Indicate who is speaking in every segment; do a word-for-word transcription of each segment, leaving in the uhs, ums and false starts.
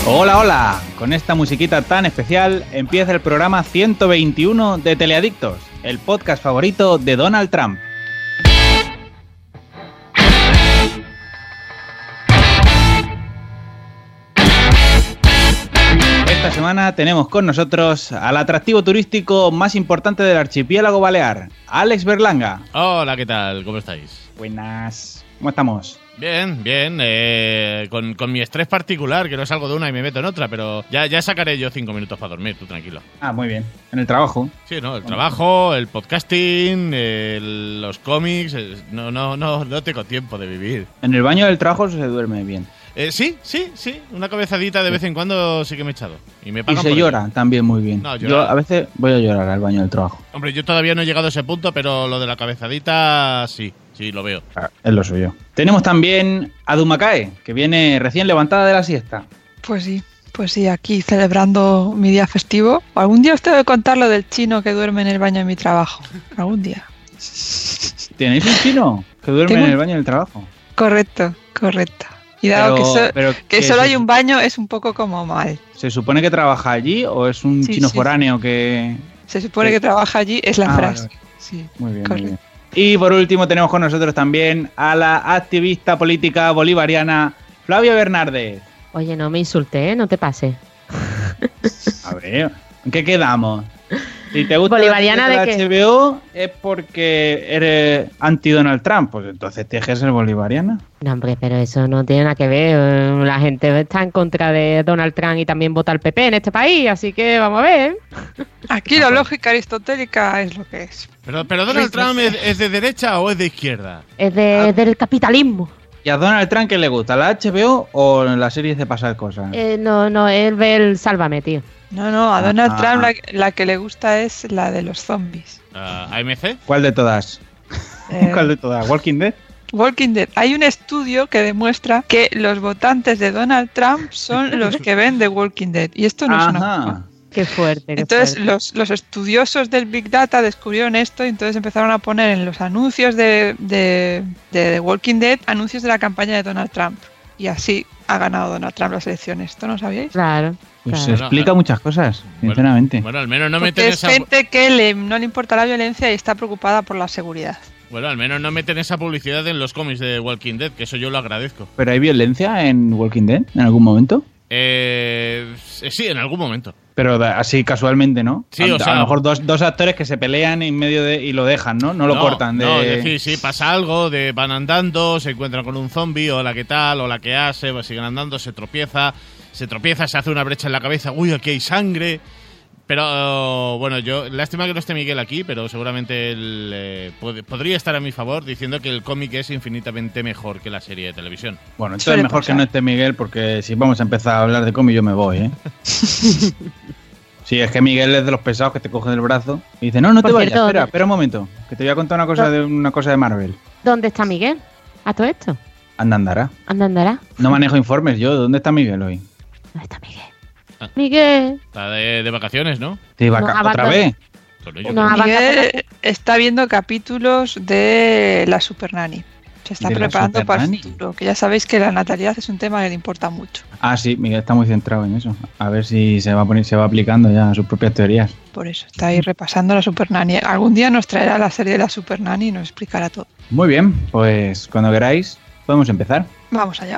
Speaker 1: Hola, hola. Con esta musiquita tan especial empieza el programa ciento veintiuno de Teleadictos, el podcast favorito de Donald Trump. Esta semana tenemos con nosotros al atractivo turístico más importante del archipiélago balear, Alex Berlanga.
Speaker 2: Hola, ¿qué tal? ¿Cómo estáis?
Speaker 1: Buenas. ¿Cómo estamos?
Speaker 2: Bien, bien, eh, con, con mi estrés particular, que no salgo de una y me meto en otra, pero ya, ya sacaré yo cinco minutos para dormir, tú tranquilo.
Speaker 1: Ah, muy bien. En el trabajo.
Speaker 2: Sí, no, el trabajo, el podcasting, el, los cómics, el, no, no, no, no tengo tiempo de vivir.
Speaker 1: En el baño del trabajo se duerme bien.
Speaker 2: Eh, sí, sí, sí, una cabezadita de vez en cuando sí que me he echado. Y, me
Speaker 1: y se llora
Speaker 2: eso.
Speaker 1: También muy bien.
Speaker 2: No,
Speaker 1: yo a veces voy a llorar al baño del trabajo.
Speaker 2: Hombre, yo todavía no he llegado a ese punto, pero lo de la cabezadita sí, sí, lo veo.
Speaker 1: Ah, es lo suyo. Tenemos también a Dumakae, que viene recién levantada de la siesta.
Speaker 3: Pues sí, pues sí, aquí celebrando mi día festivo. Algún día os tengo que contar lo del chino que duerme en el baño de mi trabajo. Algún día.
Speaker 1: ¿Tenéis un chino que duerme
Speaker 3: ¿Tengo?
Speaker 1: en el baño del trabajo?
Speaker 3: Correcto, correcto. Y dado
Speaker 1: pero,
Speaker 3: que, so,
Speaker 1: pero
Speaker 3: que, que solo hay un baño, es un poco como mal.
Speaker 1: ¿Se supone que trabaja allí o es un
Speaker 3: sí,
Speaker 1: chino
Speaker 3: sí.
Speaker 1: foráneo que...?
Speaker 3: Se supone que trabaja allí, es la
Speaker 1: ah,
Speaker 3: frase.
Speaker 1: Vale, vale.
Speaker 3: Sí,
Speaker 1: muy bien,
Speaker 3: correcto.
Speaker 1: muy bien. Y por último tenemos con nosotros también a la activista política bolivariana Flavia Bernardez.
Speaker 4: Oye, no me insultes, ¿eh? No te pases.
Speaker 1: A ver, ¿en qué quedamos? Si te gusta
Speaker 4: ¿Bolivariana
Speaker 1: la
Speaker 4: de qué?
Speaker 1: H B O es porque eres anti-Donald Trump, pues entonces tienes que ser bolivariana.
Speaker 4: No, hombre, pero eso no tiene nada que ver. La gente está en contra de Donald Trump y también vota al P P en este país, así que vamos a ver.
Speaker 3: Aquí la lógica aristotélica es lo que es.
Speaker 2: Pero, pero ¿Donald Trump es, es de derecha o es de izquierda?
Speaker 4: Es de,
Speaker 1: Ah.
Speaker 4: del capitalismo.
Speaker 1: ¿Y a Donald Trump qué le gusta? ¿La H B O o las series de pasar cosas?
Speaker 4: Eh, no, no, él ve el Sálvame, tío.
Speaker 3: No, no, a Donald
Speaker 1: Ah,
Speaker 3: Trump
Speaker 1: ah.
Speaker 3: la, la que le gusta es la de los zombies.
Speaker 2: Uh, ¿A M C?
Speaker 1: ¿Cuál de todas?
Speaker 3: Eh,
Speaker 1: ¿Cuál de todas? ¿Walking Dead?
Speaker 3: Walking Dead. Hay un estudio que demuestra que los votantes de Donald Trump son los que ven The Walking Dead. Y esto no es una
Speaker 1: Ajá.
Speaker 3: broma.
Speaker 4: Qué fuerte, qué
Speaker 3: Entonces
Speaker 4: fuerte.
Speaker 3: los, los estudiosos del Big Data descubrieron esto y entonces empezaron a poner en los anuncios de, de, de The Walking Dead anuncios de la campaña de Donald Trump. Y así ha ganado Donald Trump las elecciones. ¿Esto no sabíais?
Speaker 4: Claro.
Speaker 1: Pues se
Speaker 4: claro.
Speaker 1: explica muchas cosas, sinceramente.
Speaker 2: Bueno, bueno, al menos no
Speaker 3: Porque
Speaker 2: meten
Speaker 3: es
Speaker 2: esa...
Speaker 3: gente que le, no le importa la violencia y está preocupada por la seguridad.
Speaker 2: Bueno, al menos no meten esa publicidad en los cómics de Walking Dead, que eso yo lo agradezco.
Speaker 1: ¿Pero hay violencia en Walking Dead en algún momento?
Speaker 2: Eh, sí, en algún momento.
Speaker 1: Pero da- así casualmente, ¿no?
Speaker 2: Sí,
Speaker 1: a,
Speaker 2: o sea-
Speaker 1: a lo mejor dos, dos actores que se pelean en medio de y lo dejan, ¿no? No lo cortan. De...
Speaker 2: No, es decir, si pasa algo, de van andando, se encuentran con un zombie, o la que tal, o la que hace, pues siguen andando, se tropieza, se tropieza, se hace una brecha en la cabeza, uy, aquí hay sangre. Pero bueno, yo, lástima que no esté Miguel aquí, pero seguramente él eh, pod- podría estar a mi favor diciendo que el cómic es infinitamente mejor que la serie de televisión.
Speaker 1: Bueno, entonces
Speaker 3: Suele
Speaker 1: mejor
Speaker 3: pasar.
Speaker 1: que no esté Miguel, porque si vamos a empezar a hablar de cómic yo me voy, ¿eh? Sí, es que Miguel es de los pesados que te coge del brazo y dice, no, no te
Speaker 4: Por
Speaker 1: vayas,
Speaker 4: cierto,
Speaker 1: espera,
Speaker 4: ¿dónde-
Speaker 1: espera un momento, que te voy a contar una cosa
Speaker 4: No.
Speaker 1: de una cosa de Marvel.
Speaker 4: ¿Dónde está Miguel? ¿A todo esto?
Speaker 1: Anda, andará.
Speaker 4: ¿Anda, andará?
Speaker 1: No manejo informes yo, ¿dónde está Miguel hoy?
Speaker 4: ¿Dónde está Miguel?
Speaker 2: Ah.
Speaker 4: Miguel.
Speaker 2: La de, de vacaciones, ¿no?
Speaker 1: ¿Te iba
Speaker 4: No,
Speaker 1: a otra
Speaker 4: abandona-
Speaker 1: vez?
Speaker 2: Bueno, yo
Speaker 4: No,
Speaker 2: creo-
Speaker 3: Miguel está viendo capítulos de la Super Nanny. Se está
Speaker 1: ¿De la
Speaker 3: preparando
Speaker 1: Super
Speaker 3: para el
Speaker 1: Nanny?
Speaker 3: futuro, que ya sabéis que la natalidad es un tema que le importa mucho.
Speaker 1: Ah, sí, Miguel está muy centrado en eso. A ver si se va a poner, se va aplicando ya a sus propias teorías.
Speaker 3: Por eso está ahí repasando la Super Nanny. Algún día nos traerá la serie de la Super Nanny y nos explicará todo.
Speaker 1: Muy bien, pues cuando queráis podemos empezar.
Speaker 3: Vamos allá.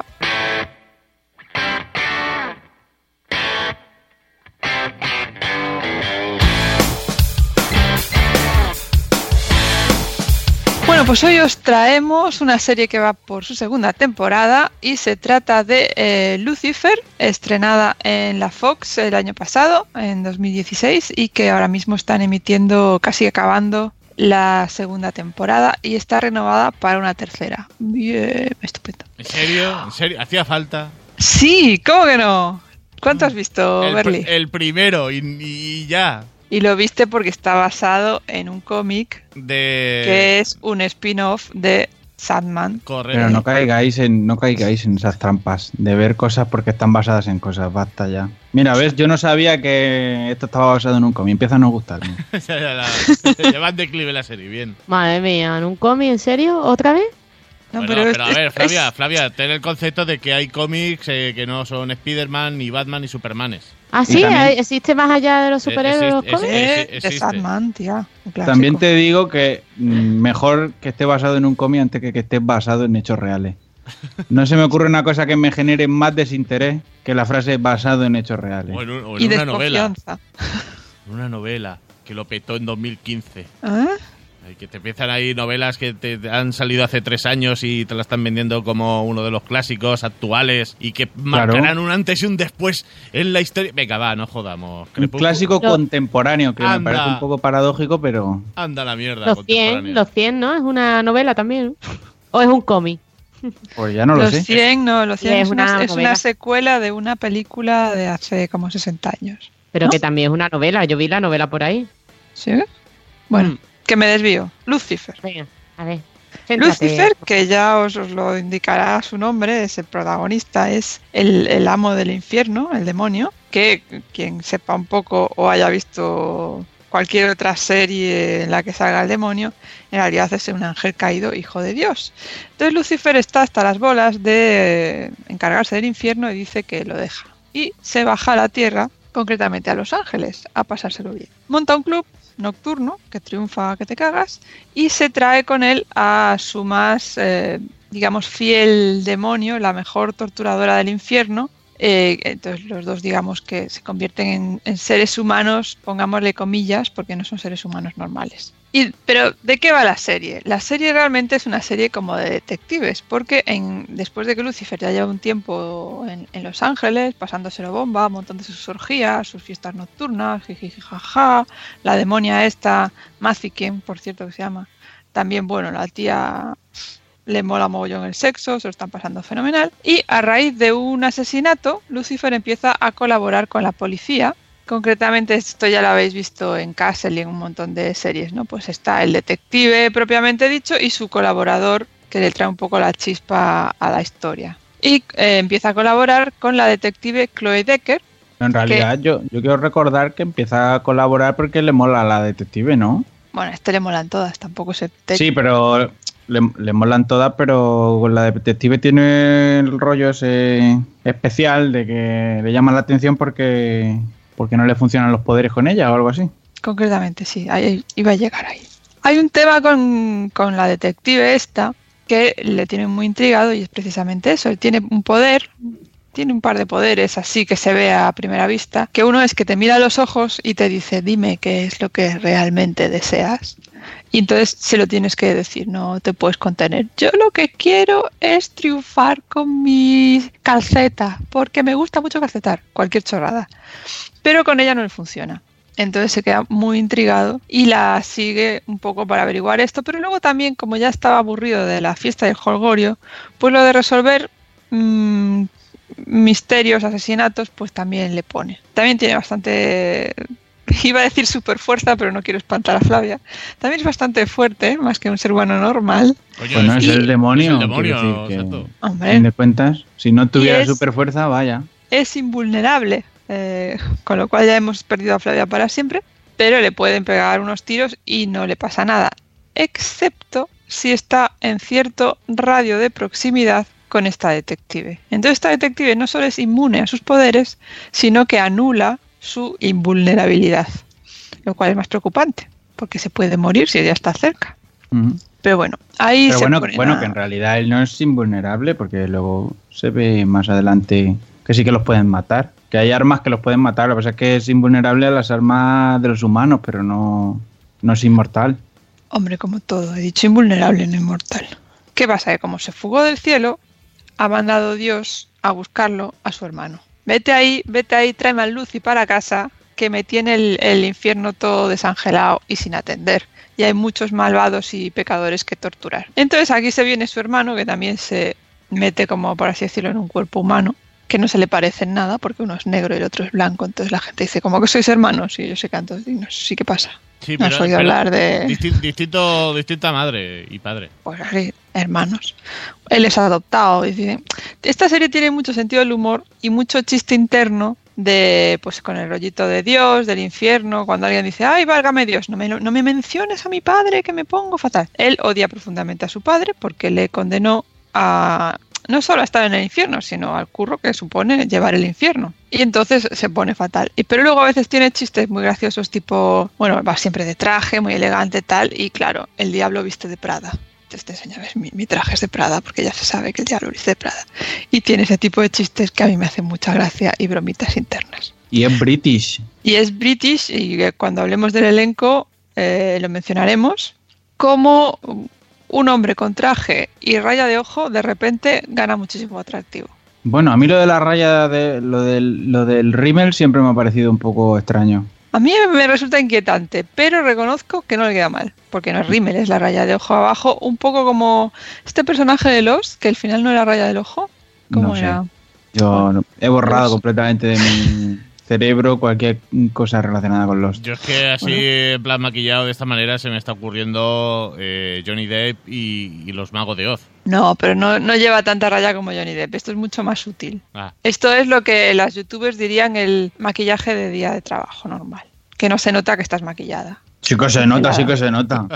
Speaker 3: Bueno, pues hoy os traemos una serie que va por su segunda temporada y se trata de eh, Lucifer, estrenada en la Fox el año pasado, en dos mil dieciséis, y que ahora mismo están emitiendo, casi acabando, la segunda temporada y está renovada para una tercera. Bien, estupendo.
Speaker 2: ¿En serio? ¿En serio? ¿Hacía falta?
Speaker 3: Sí, ¿cómo que no? ¿Cuánto has visto,
Speaker 2: el,
Speaker 3: Berly?
Speaker 2: pr- el primero y, y ya.
Speaker 3: Y lo viste porque está basado en un cómic
Speaker 2: De...
Speaker 3: que es un spin-off de Sandman.
Speaker 2: Correcto.
Speaker 1: Pero no caigáis en, no caigáis en esas trampas de ver cosas porque están basadas en cosas, basta ya. Mira, ves, yo no sabía que esto estaba basado en un cómic, empieza a no gustarme.
Speaker 2: Ya, ya, la- ya va en declive la serie, bien.
Speaker 4: Madre mía, ¿en un cómic? ¿En serio? ¿Otra vez?
Speaker 3: No,
Speaker 2: Bueno,
Speaker 3: pero,
Speaker 2: pero,
Speaker 3: es-
Speaker 2: a ver,
Speaker 3: es-
Speaker 2: Flavia, Flavia, ten el concepto de que hay cómics eh, que no son Spider-Man, ni Batman, ni Supermanes.
Speaker 4: Ah,
Speaker 1: Y
Speaker 4: sí,
Speaker 1: también-
Speaker 4: ¿Hay- ¿existe más allá de los
Speaker 2: Eh,
Speaker 4: superhéroes?
Speaker 2: existe-
Speaker 4: los cómics?
Speaker 2: existe.
Speaker 3: Eh, de
Speaker 2: existe.
Speaker 3: Sandman, tía. un clásico.
Speaker 1: También te digo que mm, mejor que esté basado en un cómic antes que que esté basado en hechos reales. No se me ocurre una cosa que me genere más desinterés que la frase basado en hechos reales.
Speaker 2: O en, un- o en
Speaker 3: Y
Speaker 2: una novela.
Speaker 3: desconfianza.
Speaker 2: Una novela que lo petó en dos mil quince.
Speaker 3: ¿Eh?
Speaker 2: Ay, Que te empiezan ahí novelas que te te han salido hace tres años y te la están vendiendo como uno de los clásicos actuales y que marcarán un antes y un después en la historia. Venga, va, no jodamos.
Speaker 1: Un
Speaker 2: Crepúsculo-
Speaker 1: clásico
Speaker 4: No.
Speaker 1: contemporáneo que
Speaker 2: Anda.
Speaker 1: me parece un poco paradójico, pero
Speaker 2: Anda la mierda.
Speaker 4: Los cien,
Speaker 2: contemporánea.
Speaker 4: los cien, ¿no? Es una novela también. ¿O es un cómic?
Speaker 1: pues ya no lo
Speaker 3: los
Speaker 1: sé.
Speaker 3: cien, no, los cien
Speaker 4: Es
Speaker 3: es, una,
Speaker 4: una
Speaker 3: es una
Speaker 4: novela.
Speaker 3: secuela de una película de hace como sesenta años.
Speaker 4: Pero
Speaker 3: ¿No?
Speaker 4: que también es una novela. Yo vi la novela por ahí.
Speaker 3: ¿Sí? Bueno,
Speaker 4: Mm.
Speaker 3: que me desvío. Lucifer.
Speaker 4: Venga, a ver. céntrate.
Speaker 3: Lucifer, que ya os, os lo indicará su nombre, es el protagonista, es el, el amo del infierno, el demonio, que quien sepa un poco o haya visto cualquier otra serie en la que salga el demonio, en realidad es un ángel caído, hijo de Dios. Entonces Lucifer está hasta las bolas de encargarse del infierno y dice que lo deja. Y se baja a la tierra, concretamente a Los Ángeles, a pasárselo bien. Monta un club nocturno que triunfa que te cagas y se trae con él a su más, eh, digamos, fiel demonio, la mejor torturadora del infierno. Eh, entonces los dos, digamos, que se convierten en, en seres humanos, pongámosle comillas, porque no son seres humanos normales. Y, pero, ¿de qué va la serie? La serie realmente es una serie como de detectives, porque en, después de que Lucifer ya lleva un tiempo en, en Los Ángeles, pasándoselo bomba, montando sus orgías, sus fiestas nocturnas, jiji, jaja, la demonia esta, Maziken, por cierto que se llama, también, bueno, la tía le mola mogollón el sexo, se lo están pasando fenomenal. Y a raíz de un asesinato, Lucifer empieza a colaborar con la policía. Concretamente, esto ya lo habéis visto en Castle y en un montón de series, ¿no? Pues está el detective propiamente dicho y su colaborador, que le trae un poco la chispa a la historia. Y eh, empieza a colaborar con la detective Chloe Decker.
Speaker 1: En realidad, yo, yo quiero recordar que empieza a colaborar porque le mola a la detective, ¿no?
Speaker 3: Bueno, a este le molan todas, tampoco se... te-
Speaker 1: Sí, pero le, le molan todas, pero con la detective tiene el rollo ese especial de que le llama la atención porque, porque no le funcionan los poderes con ella o algo así.
Speaker 3: Concretamente, sí, ahí iba a llegar ahí. Hay un tema con, con la detective esta que le tiene muy intrigado y es precisamente eso. Él tiene un poder, tiene un par de poderes así que se ve a primera vista, que uno es que te mira a los ojos y te dice, dime qué es lo que realmente deseas. Y entonces se lo tienes que decir, no te puedes contener. Yo lo que quiero es triunfar con mi calceta, porque me gusta mucho calcetar, cualquier chorrada. Pero con ella no le funciona. Entonces se queda muy intrigado y la sigue un poco para averiguar esto, pero luego también, como ya estaba aburrido de la fiesta del jolgorio, pues lo de resolver mmm, misterios, asesinatos, pues también le pone. También tiene bastante... Iba a decir super fuerza, pero no quiero espantar a Flavia. También es bastante fuerte, ¿eh? Más que un ser humano normal.
Speaker 2: Coño,
Speaker 1: Pues no es
Speaker 3: y-
Speaker 1: el demonio.
Speaker 2: es el demonio,
Speaker 1: quiero decir que,
Speaker 2: exacto.
Speaker 1: a
Speaker 3: Hombre,
Speaker 1: fin de cuentas, si no tuviera
Speaker 3: Y es-
Speaker 1: super fuerza, vaya.
Speaker 3: es invulnerable, eh, con lo cual ya hemos perdido a Flavia para siempre, pero le pueden pegar unos tiros y no le pasa nada, excepto si está en cierto radio de proximidad con esta detective. Entonces esta detective no solo es inmune a sus poderes, sino que anula su invulnerabilidad, lo cual es más preocupante, porque se puede morir si ella está cerca.
Speaker 1: Ujú.
Speaker 3: Pero bueno, ahí
Speaker 1: Pero
Speaker 3: se
Speaker 1: bueno,
Speaker 3: ponen
Speaker 1: bueno
Speaker 3: a-
Speaker 1: que en realidad él no es invulnerable porque luego se ve más adelante que sí que los pueden matar. Que hay armas que los pueden matar. Lo que pasa es que es invulnerable a las armas de los humanos, pero no, no es inmortal.
Speaker 3: Hombre, como todo, he dicho invulnerable, no inmortal. ¿Qué pasa? Que como se fugó del cielo, ha mandado Dios a buscarlo a su hermano. Vete ahí, vete ahí, tráeme a Lucy para casa, que me tiene el, el infierno todo desangelado y sin atender. Y hay muchos malvados y pecadores que torturar. Entonces aquí se viene su hermano, que también se mete, como por así decirlo, en un cuerpo humano, que no se le parece en nada, porque uno es negro y el otro es blanco. Entonces la gente dice, ¿cómo que sois hermanos? Y yo sé cantos dignos. Sí, ¿qué pasa?
Speaker 2: Sí,
Speaker 3: ¿No has oído hablar de...?
Speaker 2: disti- distinto, distinta madre y padre.
Speaker 3: Pues así, hermanos. Él es adoptado. Y dice, esta serie tiene mucho sentido del humor y mucho chiste interno de pues con el rollito de Dios, del infierno, cuando alguien dice, ay, válgame Dios, no me, no me menciones a mi padre que me pongo fatal. Él odia profundamente a su padre porque le condenó a no solo a estar en el infierno, sino al curro que supone llevar el infierno. Y entonces se pone fatal. Y pero luego a veces tiene chistes muy graciosos, tipo, bueno, va siempre de traje, muy elegante, tal, y claro, el diablo viste de Prada. Te enseña, ves, mi, mi traje es de Prada, porque ya se sabe que el diablo viste de Prada. Y tiene ese tipo de chistes que a mí me hacen mucha gracia y bromitas internas.
Speaker 1: Y es British.
Speaker 3: Y es British, y cuando hablemos del elenco eh, lo mencionaremos, como un hombre con traje y raya de ojo de repente gana muchísimo atractivo.
Speaker 1: Bueno, a mí lo de la raya, de lo del, lo del rímel siempre me ha parecido un poco extraño.
Speaker 3: A mí me resulta inquietante, pero reconozco que no le queda mal, porque no es rímel, es la raya de ojo abajo, un poco como este personaje de Lost, que al final no era raya del ojo. ¿Cómo
Speaker 1: no sé.
Speaker 3: era?
Speaker 1: Yo no, he borrado
Speaker 3: Pues-
Speaker 1: completamente de mi cerebro cualquier cosa relacionada con los...
Speaker 2: Yo es que así, en plan maquillado de esta manera, se me está ocurriendo eh, Johnny Depp y, y los magos de Oz.
Speaker 3: No, pero no, no lleva tanta raya como Johnny Depp, esto es mucho más sutil.
Speaker 2: Ah,
Speaker 3: Esto es lo que las youtubers dirían el maquillaje de día de trabajo normal, que no se nota que estás maquillada.
Speaker 1: Sí que se nota, sí que se nota.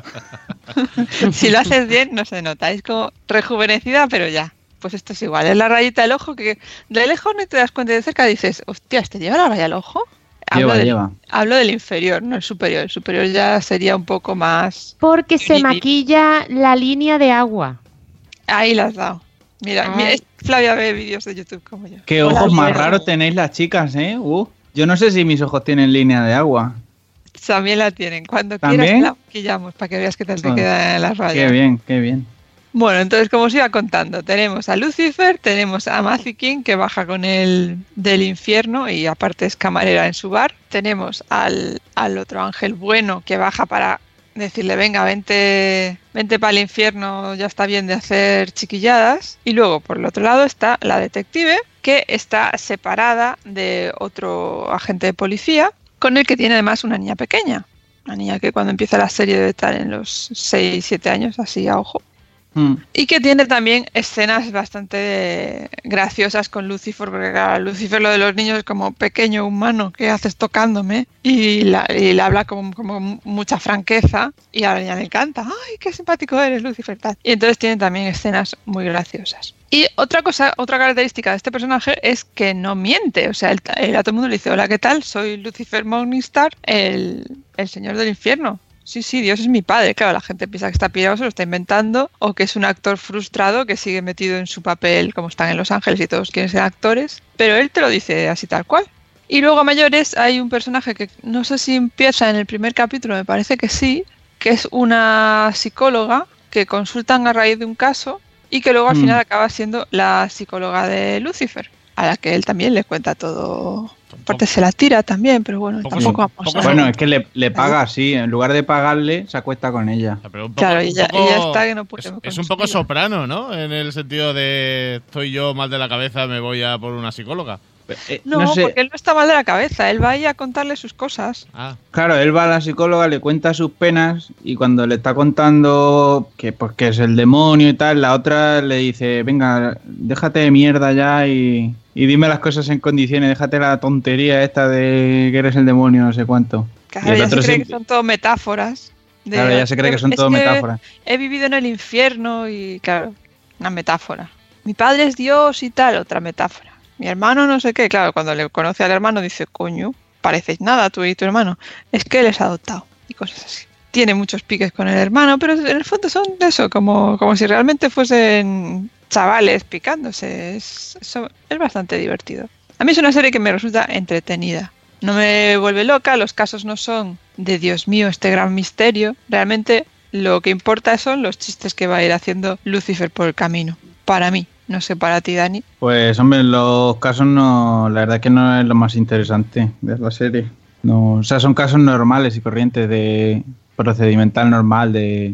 Speaker 3: Si lo haces bien, no se nota, es como rejuvenecida, pero ya. Pues esto es igual, es la rayita del ojo que de lejos no te das cuenta y de cerca dices, hostias, ¿te lleva la raya al ojo? Hablo
Speaker 1: Lleva,
Speaker 3: del,
Speaker 1: lleva.
Speaker 3: hablo del inferior, no el superior. El superior ya sería un poco más...
Speaker 4: Porque se
Speaker 3: Y-
Speaker 4: maquilla la línea de agua.
Speaker 3: Ahí la has dado. Mira,
Speaker 4: Ay.
Speaker 3: mira, Flavia ve vídeos de YouTube como yo.
Speaker 1: Qué
Speaker 3: Hola,
Speaker 1: ojos más
Speaker 3: Alfredo.
Speaker 1: raros tenéis las chicas, ¿eh? Uh, yo no sé si mis ojos tienen línea de agua.
Speaker 3: También la tienen. Cuando
Speaker 1: ¿También?
Speaker 3: quieras la maquillamos para que veas qué tal te
Speaker 1: Ah,
Speaker 3: quedan las rayas.
Speaker 1: Qué bien, qué bien.
Speaker 3: Bueno, entonces como os iba contando, tenemos a Lucifer, tenemos a Matthew King que baja con él del infierno y aparte es camarera en su bar. Tenemos al, al otro ángel bueno que baja para decirle, venga, vente, vente para el infierno, ya está bien de hacer chiquilladas. Y luego por el otro lado está la detective que está separada de otro agente de policía con el que tiene además una niña pequeña. Una niña que cuando empieza la serie debe estar en los seis siete años, así a ojo.
Speaker 1: Mm.
Speaker 3: Y que tiene también escenas bastante graciosas con Lucifer, porque claro, Lucifer lo de los niños es como pequeño humano, ¿qué haces tocándome? Y, la, y le habla con como mucha franqueza y a la niña le encanta, ¡ay, qué simpático eres, Lucifer! Tal. Y entonces tiene también escenas muy graciosas. Y otra cosa, otra característica de este personaje es que no miente, o sea, él, él a todo el mundo le dice, hola, ¿qué tal? Soy Lucifer Morningstar, el, el señor del infierno. Sí, sí, Dios es mi padre. Claro, la gente piensa que está pirado, se lo está inventando, o que es un actor frustrado que sigue metido en su papel, como están en Los Ángeles y todos quieren ser actores, pero él te lo dice así tal cual. Y luego a mayores hay un personaje que no sé si empieza en el primer capítulo, me parece que sí, que es una psicóloga que consultan a raíz de un caso y que luego al
Speaker 1: Mm.
Speaker 3: final acaba siendo la psicóloga de Lucifer, a la que él también le cuenta todo. Aparte se la tira también, pero bueno,
Speaker 2: Poco
Speaker 3: tampoco
Speaker 2: so-
Speaker 3: vamos
Speaker 2: poco
Speaker 3: a...
Speaker 2: so-
Speaker 1: Bueno, es que le, le paga así, en lugar de pagarle, se acuesta con ella.
Speaker 2: pero un poco-
Speaker 3: Claro, y
Speaker 2: un
Speaker 3: ya,
Speaker 2: poco-
Speaker 3: y ya está que no puede
Speaker 2: Es,
Speaker 3: con
Speaker 2: es un
Speaker 3: su
Speaker 2: poco
Speaker 3: vida.
Speaker 2: soprano, ¿no? En el sentido de estoy yo mal de la cabeza, me voy a por una psicóloga.
Speaker 1: Eh,
Speaker 3: No,
Speaker 1: no sé,
Speaker 3: porque él no está mal de la cabeza, él va ahí a contarle sus cosas.
Speaker 2: Ah,
Speaker 1: claro, él va a la psicóloga, le cuenta sus penas y cuando le está contando que, pues, que es el demonio y tal, la otra le dice, venga, déjate de mierda ya y, y dime las cosas en condiciones, déjate la tontería esta de que eres el demonio, no sé cuánto.
Speaker 3: Claro,
Speaker 1: Y el
Speaker 3: ya se
Speaker 1: otro
Speaker 3: cree
Speaker 1: se-
Speaker 3: que son todo metáforas. de-
Speaker 1: Claro, ya se cree que son
Speaker 3: es
Speaker 1: todo metáforas.
Speaker 3: He vivido en el infierno y, claro, una metáfora. Mi padre es Dios y tal, otra metáfora. Mi hermano no sé qué, claro, cuando le conoce al hermano dice, coño, parecéis nada tú y tu hermano. Es que él es adoptado y cosas así. Tiene muchos piques con el hermano, pero en el fondo son de eso, como, como si realmente fuesen chavales picándose. Es, eso es bastante divertido. A mí es una serie que me resulta entretenida. No me vuelve loca, los casos no son de Dios mío, este gran misterio. Realmente lo que importa son los chistes que va a ir haciendo Lucifer por el camino. Para mí, no sé para ti, Dani.
Speaker 1: Pues hombre, los casos no, la verdad es que no es lo más interesante de la serie. No, o sea, son casos normales y corrientes de procedimental normal de,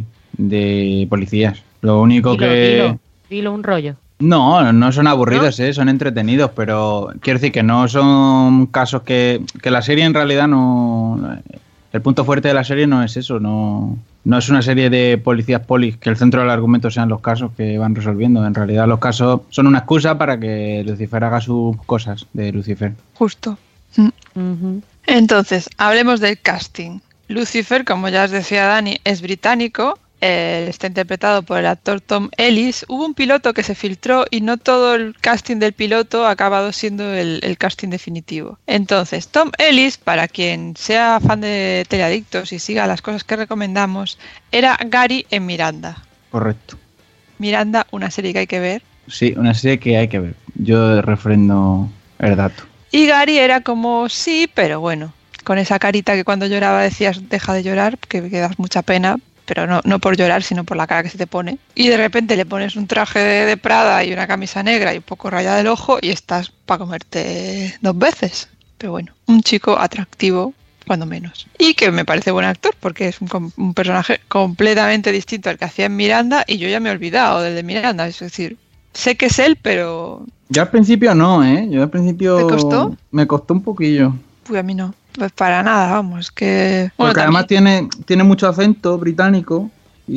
Speaker 1: de policías. Lo único
Speaker 4: Dilo,
Speaker 1: que...
Speaker 4: dilo, dilo un rollo.
Speaker 1: No, no son aburridos, ¿eh? Son entretenidos, pero quiero decir que no son casos que, que la serie en realidad no... El punto fuerte de la serie no es eso, no, no es una serie de policías polis, que el centro del argumento sean los casos que van resolviendo. En realidad los casos son una excusa para que Lucifer haga sus cosas de Lucifer.
Speaker 3: Justo.
Speaker 4: Ujú.
Speaker 3: Entonces, hablemos del casting. Lucifer, como ya os decía Dani, es británico. Eh, está interpretado por el actor Tom Ellis. Hubo un piloto que se filtró y no todo el casting del piloto ha acabado siendo el, el casting definitivo. Entonces, Tom Ellis, para quien sea fan de Teleadictos y siga las cosas que recomendamos, era Gary en Miranda.
Speaker 1: Correcto.
Speaker 3: Miranda, una serie que hay que ver.
Speaker 1: Sí, una serie que hay que ver. Yo refrendo el dato.
Speaker 3: Y Gary era como, sí, pero bueno, con esa carita que cuando lloraba decías, deja de llorar, que me das mucha pena, pero no, no por llorar, sino por la cara que se te pone. Y de repente le pones un traje de, de Prada y una camisa negra y un poco rayada del ojo y estás para comerte dos veces. Pero bueno, un chico atractivo, cuando menos. Y que me parece buen actor, porque es un, un personaje completamente distinto al que hacía en Miranda y yo ya me he olvidado del de Miranda, es decir, sé que es él, pero...
Speaker 1: Yo al principio no, ¿eh? Yo al principio...
Speaker 3: ¿Te costó?
Speaker 1: Me costó un poquillo.
Speaker 3: Pues a mí no. Pues para nada, vamos, que... Bueno,
Speaker 1: Porque además tiene, tiene mucho acento británico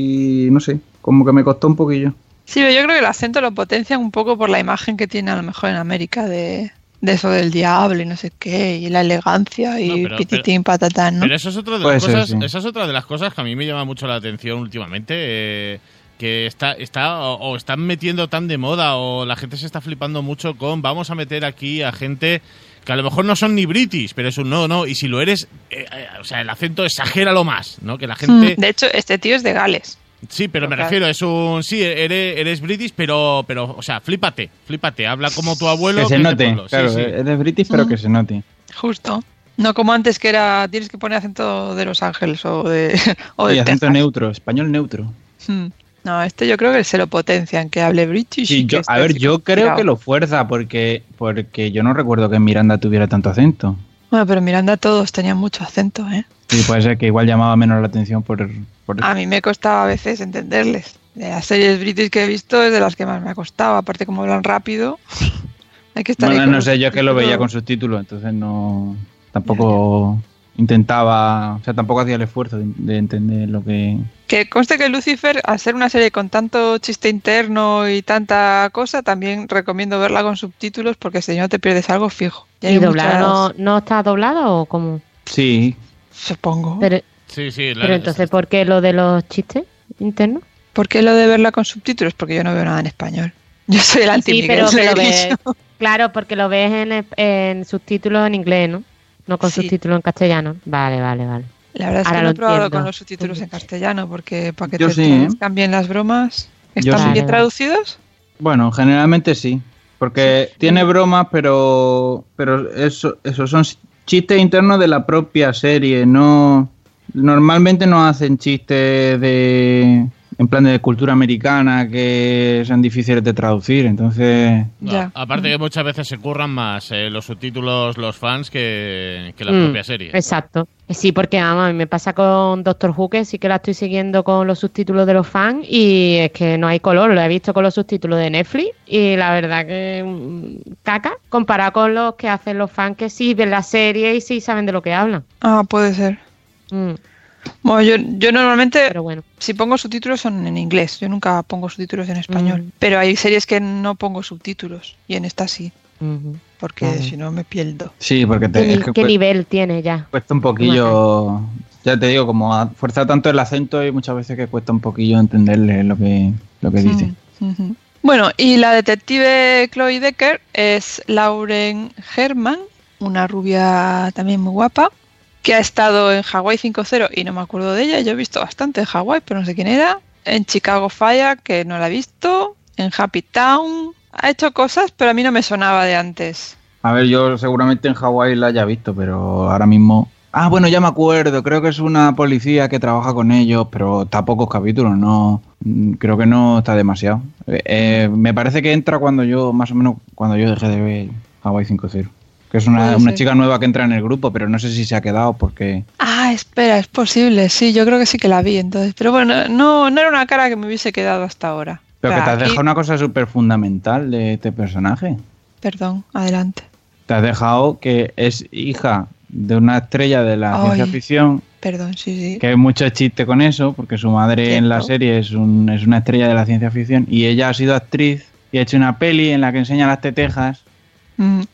Speaker 1: y no sé, como que me costó un poquillo.
Speaker 3: Sí, pero yo creo que el acento lo potencian un poco por la imagen que tiene a lo mejor en América de, de eso del diablo y no sé qué, y la elegancia y
Speaker 2: No, pero-
Speaker 3: pititín patatán, ¿no?
Speaker 2: Pero eso es otra de
Speaker 1: Puede
Speaker 2: las
Speaker 1: ser,
Speaker 2: cosas,
Speaker 1: sí.
Speaker 2: esa es otra de las cosas que a mí me llama mucho la atención últimamente, eh, que está, está o, o están metiendo tan de moda o la gente se está flipando mucho con vamos a meter aquí a gente que a lo mejor no son ni british, pero es un no, no, y si lo eres, eh, eh, o sea, el acento exagéralo más, ¿no? Que la gente...
Speaker 3: Mm, De hecho, este tío es de Gales.
Speaker 2: Sí, pero me
Speaker 3: Claro.
Speaker 2: refiero, es un... Sí, eres, eres british, pero, pero, o sea, flípate, flípate, habla como tu abuelo.
Speaker 1: Que se
Speaker 2: es de
Speaker 1: note,
Speaker 2: pueblo. Sí,
Speaker 1: claro,
Speaker 2: sí.
Speaker 1: eres british, pero
Speaker 3: Mm.
Speaker 1: que se note.
Speaker 3: Justo. No como antes que era, tienes que poner acento de Los Ángeles o de, o de
Speaker 1: Y acento
Speaker 3: Texas.
Speaker 1: neutro, español neutro.
Speaker 3: Mm. No, este yo creo que se lo potencian, que hable British.
Speaker 1: Sí,
Speaker 3: y que
Speaker 1: yo,
Speaker 3: esté
Speaker 1: a ver,
Speaker 3: así
Speaker 1: yo
Speaker 3: como
Speaker 1: creo
Speaker 3: tirado.
Speaker 1: que lo fuerza porque, porque yo no recuerdo que en Miranda tuviera tanto acento.
Speaker 3: Bueno, pero Miranda todos tenían mucho acento, ¿eh?
Speaker 1: Y puede ser que igual llamaba menos la atención por, por eso.
Speaker 3: A mí me costaba a veces entenderles. De las series british que he visto es de las que más me ha costado. Aparte como hablan rápido, hay que estar ahí
Speaker 1: Bueno,
Speaker 3: con
Speaker 1: no
Speaker 3: los
Speaker 1: sé, yo es que lo veía
Speaker 3: subtítulos.
Speaker 1: con subtítulos, entonces no tampoco intentaba, o sea, tampoco hacía el esfuerzo de, de entender lo que...
Speaker 3: Que conste que Lucifer, al ser una serie con tanto chiste interno y tanta cosa, también recomiendo verla con subtítulos porque si no te pierdes algo fijo. Y hay
Speaker 4: ¿Y doblada no,
Speaker 3: muchas-
Speaker 4: no está doblada o cómo?
Speaker 1: Sí,
Speaker 3: Supongo.
Speaker 4: Pero,
Speaker 2: Sí, sí. la-
Speaker 4: pero entonces, ¿por qué lo de los chistes internos?
Speaker 3: ¿Por qué lo de verla con subtítulos? Porque yo no veo nada en español. Yo soy el anti
Speaker 4: Sí,
Speaker 3: Miguel
Speaker 4: pero que lo
Speaker 3: Negrillo.
Speaker 4: ves, claro, porque lo ves en, en subtítulos en inglés, ¿no? No con
Speaker 3: Sí.
Speaker 4: subtítulos en castellano. Vale, vale, vale.
Speaker 3: La verdad es
Speaker 4: Ahora
Speaker 3: que no
Speaker 4: lo
Speaker 3: he probado
Speaker 4: entiendo.
Speaker 3: con los subtítulos en castellano porque para que
Speaker 1: Yo
Speaker 3: te
Speaker 1: sí, ¿eh?
Speaker 3: cambien las bromas.
Speaker 1: Yo
Speaker 3: ¿Están
Speaker 1: sí.
Speaker 3: bien
Speaker 4: Vale.
Speaker 3: traducidos?
Speaker 1: bueno, generalmente sí, porque tiene bromas, pero pero eso, eso son chistes internos de la propia serie, no normalmente no hacen chistes de en plan de cultura americana que sean difíciles de traducir, entonces
Speaker 2: No,
Speaker 3: Ya.
Speaker 2: aparte que muchas veces se curran más eh, los subtítulos los fans que, que la
Speaker 4: Mm,
Speaker 2: propia serie.
Speaker 4: Exacto. Sí, porque vamos, a mí me pasa con Doctor Who, que sí que la estoy siguiendo con los subtítulos de los fans y es que no hay color. Lo he visto con los subtítulos de Netflix y la verdad que mm, caca comparado con los que hacen los fans que sí ven la serie y sí saben de lo que hablan.
Speaker 3: Ah, puede ser.
Speaker 4: Mm,
Speaker 3: Bueno, yo, yo normalmente,
Speaker 4: pero bueno.
Speaker 3: si pongo subtítulos son en inglés. Yo nunca pongo subtítulos en español.
Speaker 4: Mm.
Speaker 3: Pero hay series que no pongo subtítulos y en esta sí,
Speaker 4: Ujú.
Speaker 3: porque
Speaker 4: Vale.
Speaker 3: si no me pierdo.
Speaker 1: sí, porque
Speaker 4: ¿Qué,
Speaker 1: te,
Speaker 4: ni-
Speaker 1: es que
Speaker 4: qué
Speaker 1: cue-
Speaker 4: nivel tiene ya?
Speaker 1: cuesta un poquillo, ya te digo, como a- fuerza tanto el acento y muchas veces que cuesta un poquillo entenderle lo que lo que dice.
Speaker 3: Mm, ujú. Bueno, y la detective Chloe Decker es Lauren Herman, una rubia también muy guapa, que ha estado en Hawaii cinco cero y no me acuerdo de ella. Yo he visto bastante en Hawaii, pero no sé quién era. En Chicago Fire, que no la he visto. En Happy Town. Ha hecho cosas, pero a mí no me sonaba de antes.
Speaker 1: A ver, yo seguramente en Hawái la haya visto, pero ahora mismo... Ah, bueno, ya me acuerdo, creo que es una policía que trabaja con ellos, pero está pocos capítulos, no... mm, Creo que no está demasiado. Eh, eh, me parece que entra cuando yo, más o menos, cuando yo dejé de ver Hawaii cinco cero. Que es una,
Speaker 3: Puede
Speaker 1: una
Speaker 3: ser.
Speaker 1: chica nueva que entra en el grupo, pero no sé si se ha quedado porque...
Speaker 3: Ah, espera, es posible. Sí, yo creo que sí que la vi entonces. Pero bueno, no, no era una cara que me hubiese quedado hasta ahora.
Speaker 1: Pero que te has
Speaker 3: Aquí-
Speaker 1: dejado una cosa súper fundamental de este personaje.
Speaker 3: Perdón, adelante.
Speaker 1: Te has dejado que es hija de una estrella de la
Speaker 3: Ay.
Speaker 1: ciencia ficción,
Speaker 3: Perdón, sí, sí.
Speaker 1: que hay mucho chiste con eso, porque su madre en la
Speaker 3: Cierto.
Speaker 1: serie es, un, es una estrella de la ciencia ficción y ella ha sido actriz y ha hecho una peli en la que enseña las tetejas
Speaker 3: Mm,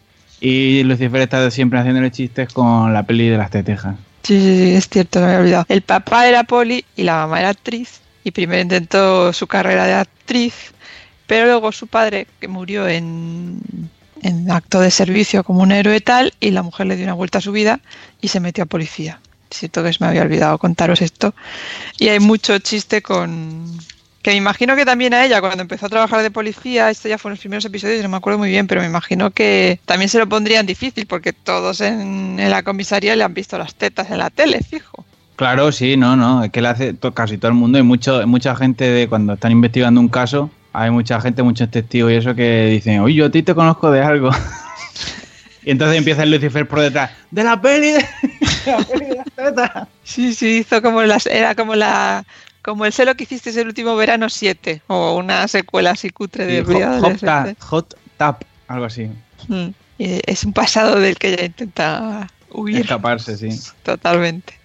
Speaker 1: Y Lucifer está siempre haciéndole chistes con la peli de las tetejas.
Speaker 3: Sí, sí, sí, es cierto, me había olvidado. El papá era poli y la mamá era actriz. Y primero intentó su carrera de actriz, pero luego su padre, que murió en, en acto de servicio como un héroe tal, y la mujer le dio una vuelta a su vida y se metió a policía. Es cierto que se me había olvidado contaros esto. Y hay mucho chiste con... Que me imagino que también a ella, cuando empezó a trabajar de policía, esto ya fue en los primeros episodios, no me acuerdo muy bien, pero me imagino que también se lo pondrían difícil, porque todos en, en la comisaría le han visto las tetas en la tele, fijo.
Speaker 1: Claro, sí, no, no, es que le hace to- casi todo el mundo. Hay mucho, mucha gente de cuando están investigando un caso, hay mucha gente, muchos testigos y eso que dicen, oye, yo a ti te conozco de algo. Y entonces empieza el Lucifer por detrás, de la peli, de la peli de las tetas.
Speaker 3: Sí, sí, hizo como las, era como la... Como el celo que hiciste el último verano siete, o una secuela así cutre de
Speaker 1: Sí, hot, hot,
Speaker 3: Adolescente.
Speaker 1: tap, hot Tap, algo así.
Speaker 3: Mm. Y es un pasado del que ella intenta huir.
Speaker 1: Escaparse, sí.
Speaker 3: Totalmente.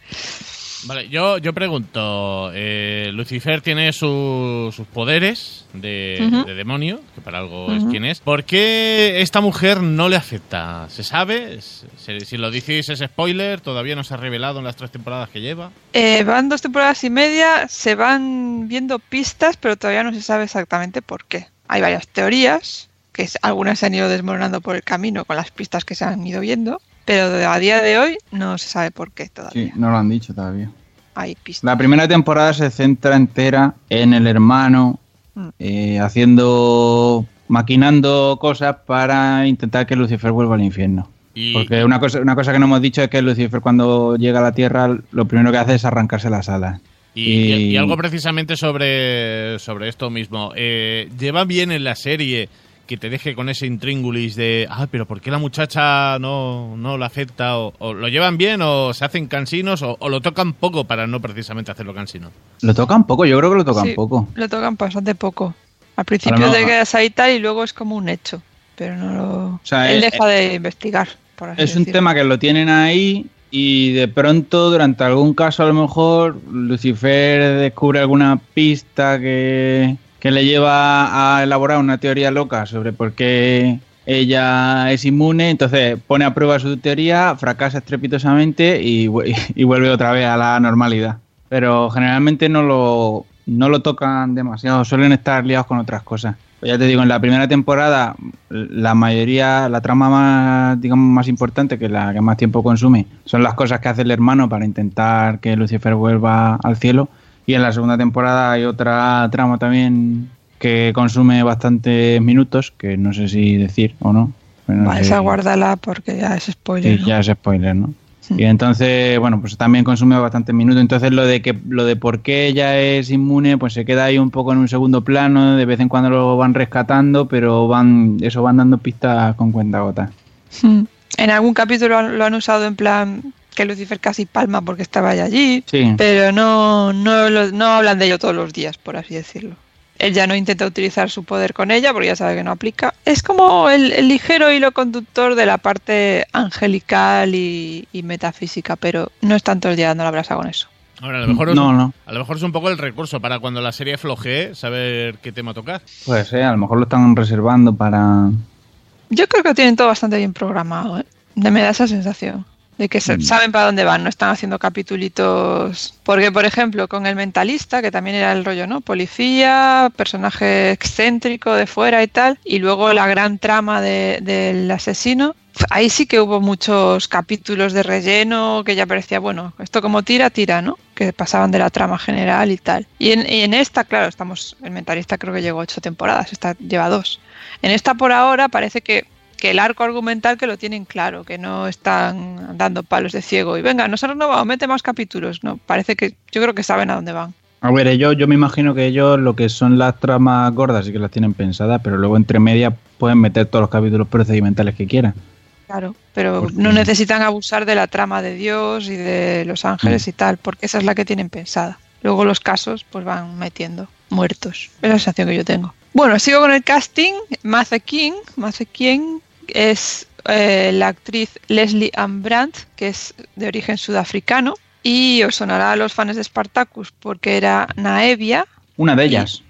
Speaker 2: Vale, yo, yo pregunto, eh, Lucifer tiene su- sus poderes de,
Speaker 3: Ujú.
Speaker 2: de demonio, que para algo es
Speaker 3: Ujú.
Speaker 2: quien es. ¿Por qué esta mujer no le afecta? ¿Se sabe? Se- Si lo decís es spoiler, todavía no se ha revelado en las tres temporadas que lleva.
Speaker 3: Eh, van dos temporadas y media, se van viendo pistas, pero todavía no se sabe exactamente por qué. Hay varias teorías, que es- algunas se han ido desmoronando por el camino con las pistas que se han ido viendo, pero de- a día de hoy no se sabe por qué todavía.
Speaker 1: Sí, no lo han dicho todavía.
Speaker 3: Hay pistas.
Speaker 1: La primera temporada se centra entera en el hermano
Speaker 3: Mm.
Speaker 1: eh, haciendo, maquinando cosas para intentar que Lucifer vuelva al infierno.
Speaker 2: Y,
Speaker 1: Porque una cosa, una cosa que no hemos dicho es que Lucifer cuando llega a la Tierra lo primero que hace es arrancarse las alas.
Speaker 2: y, y-
Speaker 1: y-
Speaker 2: y algo precisamente sobre, sobre esto mismo. Eh, ¿Lleva bien en la serie que te deje con ese intríngulis de, ah, pero ¿por qué la muchacha no, no la acepta? O, o lo llevan bien o se hacen cansinos o, o lo tocan poco para no precisamente hacerlo cansino?
Speaker 1: Lo tocan poco, yo creo que lo tocan
Speaker 3: Sí,
Speaker 1: poco.
Speaker 3: Lo tocan bastante poco. Al principio
Speaker 1: mejor-
Speaker 3: te quedas ahí tal y luego es como un hecho, pero no lo...
Speaker 1: O sea,
Speaker 3: Él
Speaker 1: eh,
Speaker 3: deja de investigar, por así
Speaker 1: Es un
Speaker 3: decirlo.
Speaker 1: tema que lo tienen ahí y de pronto, durante algún caso, a lo mejor Lucifer descubre alguna pista que, que le lleva a elaborar una teoría loca sobre por qué ella es inmune. Entonces pone a prueba su teoría, fracasa estrepitosamente y, vu- y vuelve otra vez a la normalidad. Pero generalmente no lo, no lo tocan demasiado, suelen estar liados con otras cosas. Pues ya te digo, en la primera temporada la mayoría, la trama más, digamos, más importante, que la que más tiempo consume, son las cosas que hace el hermano para intentar que Lucifer vuelva al cielo. Y en la segunda temporada hay otra trama también que consume bastantes minutos, que no sé si decir o no. Pero no
Speaker 3: Vale,
Speaker 1: sé.
Speaker 3: esa guárdala porque ya es spoiler.
Speaker 1: Sí,
Speaker 3: ¿no?
Speaker 1: ya es spoiler, ¿no?
Speaker 3: Sí.
Speaker 1: Y entonces, bueno, pues también consume bastantes minutos. Entonces lo de que lo de por qué ella es inmune, pues se queda ahí un poco en un segundo plano. De vez en cuando lo van rescatando, pero van eso van dando pistas con cuentagotas.
Speaker 3: Mm. En algún capítulo han- lo han usado en plan que Lucifer casi palma porque estaba ya allí,
Speaker 1: Sí.
Speaker 3: pero no, no, lo- no hablan de ello todos los días, por así decirlo. Él ya no intenta utilizar su poder con ella porque ya sabe que no aplica. Es como el, el ligero hilo conductor de la parte angelical y, y metafísica, pero no es tanto el día dando la brasa con eso.
Speaker 2: Ahora, a lo mejor es,
Speaker 1: No, no.
Speaker 2: a lo mejor es un poco el recurso para cuando la serie flojee, saber qué tema tocar.
Speaker 1: Pues a lo mejor lo están reservando para...
Speaker 3: Yo creo que lo tienen todo bastante bien programado, ¿eh? Me da esa sensación de que se-
Speaker 1: Mm.
Speaker 3: saben para dónde van, no están haciendo capitulitos. Porque, por ejemplo, con el mentalista, que también era el rollo, ¿no? Policía, personaje excéntrico de fuera y tal, y luego la gran trama de- del asesino. Ahí sí que hubo muchos capítulos de relleno que ya parecía, bueno, esto como tira, tira, ¿no? Que pasaban de la trama general y tal. Y en, y en esta, claro, estamos, el mentalista creo que llegó ocho temporadas, esta lleva dos. En esta por ahora parece que, que el arco argumental que lo tienen claro, que no están dando palos de ciego y venga, nos han renovado, mete más capítulos. No, parece que yo creo que saben a dónde van.
Speaker 1: A ver, ellos, yo me imagino que ellos lo que son las tramas gordas sí que las tienen pensadas, pero luego entre medias pueden meter todos los capítulos procedimentales que quieran.
Speaker 3: Claro, pero
Speaker 1: Porque-
Speaker 3: no necesitan abusar de la trama de Dios y de los ángeles
Speaker 1: Mm.
Speaker 3: y tal, porque esa es la que tienen pensada. Luego los casos pues van metiendo muertos. Es la sensación que yo tengo. Bueno, sigo con el casting. Mathe King, Mathe King es eh, la actriz Leslie Ann Brandt, que es de origen sudafricano, y os sonará a los fans de Spartacus porque era Naevia.
Speaker 1: Una de ellas.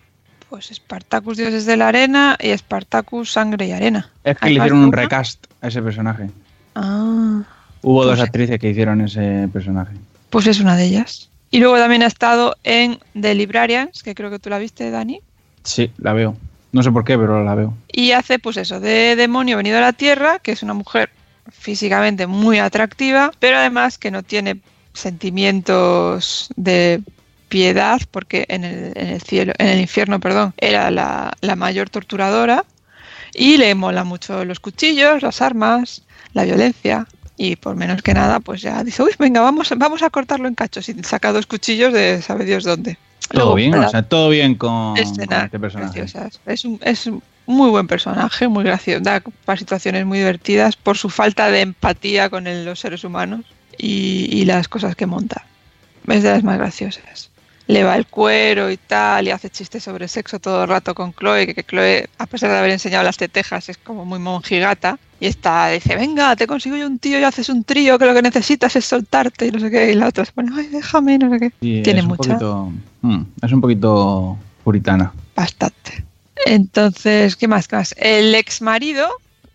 Speaker 3: Pues Spartacus Dioses de la Arena y Spartacus Sangre y Arena.
Speaker 1: Es que
Speaker 3: ¿Hay
Speaker 1: le
Speaker 3: más
Speaker 1: hicieron
Speaker 3: de
Speaker 1: un
Speaker 3: una?
Speaker 1: recast a ese personaje.
Speaker 3: Ah,
Speaker 1: Hubo
Speaker 3: Pues
Speaker 1: dos
Speaker 3: sí.
Speaker 1: actrices que hicieron ese personaje.
Speaker 3: pues es una de ellas. Y luego también ha estado en The Librarians, que creo que tú la viste, Dani.
Speaker 1: Sí, la veo. No sé por qué, pero la veo.
Speaker 3: Y hace pues eso, de demonio venido a la Tierra, que es una mujer físicamente muy atractiva, pero además que no tiene sentimientos de piedad, porque en el, en el cielo, en el infierno, perdón, era la, la mayor torturadora, y le mola mucho los cuchillos, las armas, la violencia. Y por menos que nada, pues ya dice, uy, venga, vamos, vamos a cortarlo en cachos. Y saca dos cuchillos de sabe Dios dónde.
Speaker 1: Todo
Speaker 3: Luego,
Speaker 1: bien,
Speaker 3: la-
Speaker 1: o sea, todo bien con, con
Speaker 3: escenas
Speaker 1: este personaje.
Speaker 3: graciosas. Es un, es un muy buen personaje, muy gracioso, da para situaciones muy divertidas por su falta de empatía con el- los seres humanos y, y las cosas que monta. Es de las más graciosas. Le va el cuero y tal, y hace chistes sobre sexo todo el rato con Chloe, que, que Chloe, a pesar de haber enseñado las tetejas, es como muy monjigata. Y está, dice, venga, te consigo yo un tío y haces un trío, que lo que necesitas es soltarte, y no sé qué. Y la otra se pone, ay, déjame, no sé qué.
Speaker 1: Sí,
Speaker 3: Tiene
Speaker 1: es un
Speaker 3: mucha.
Speaker 1: poquito, mm, es un poquito puritana.
Speaker 3: Bastante. Entonces, ¿qué más? ¿Qué más? El ex marido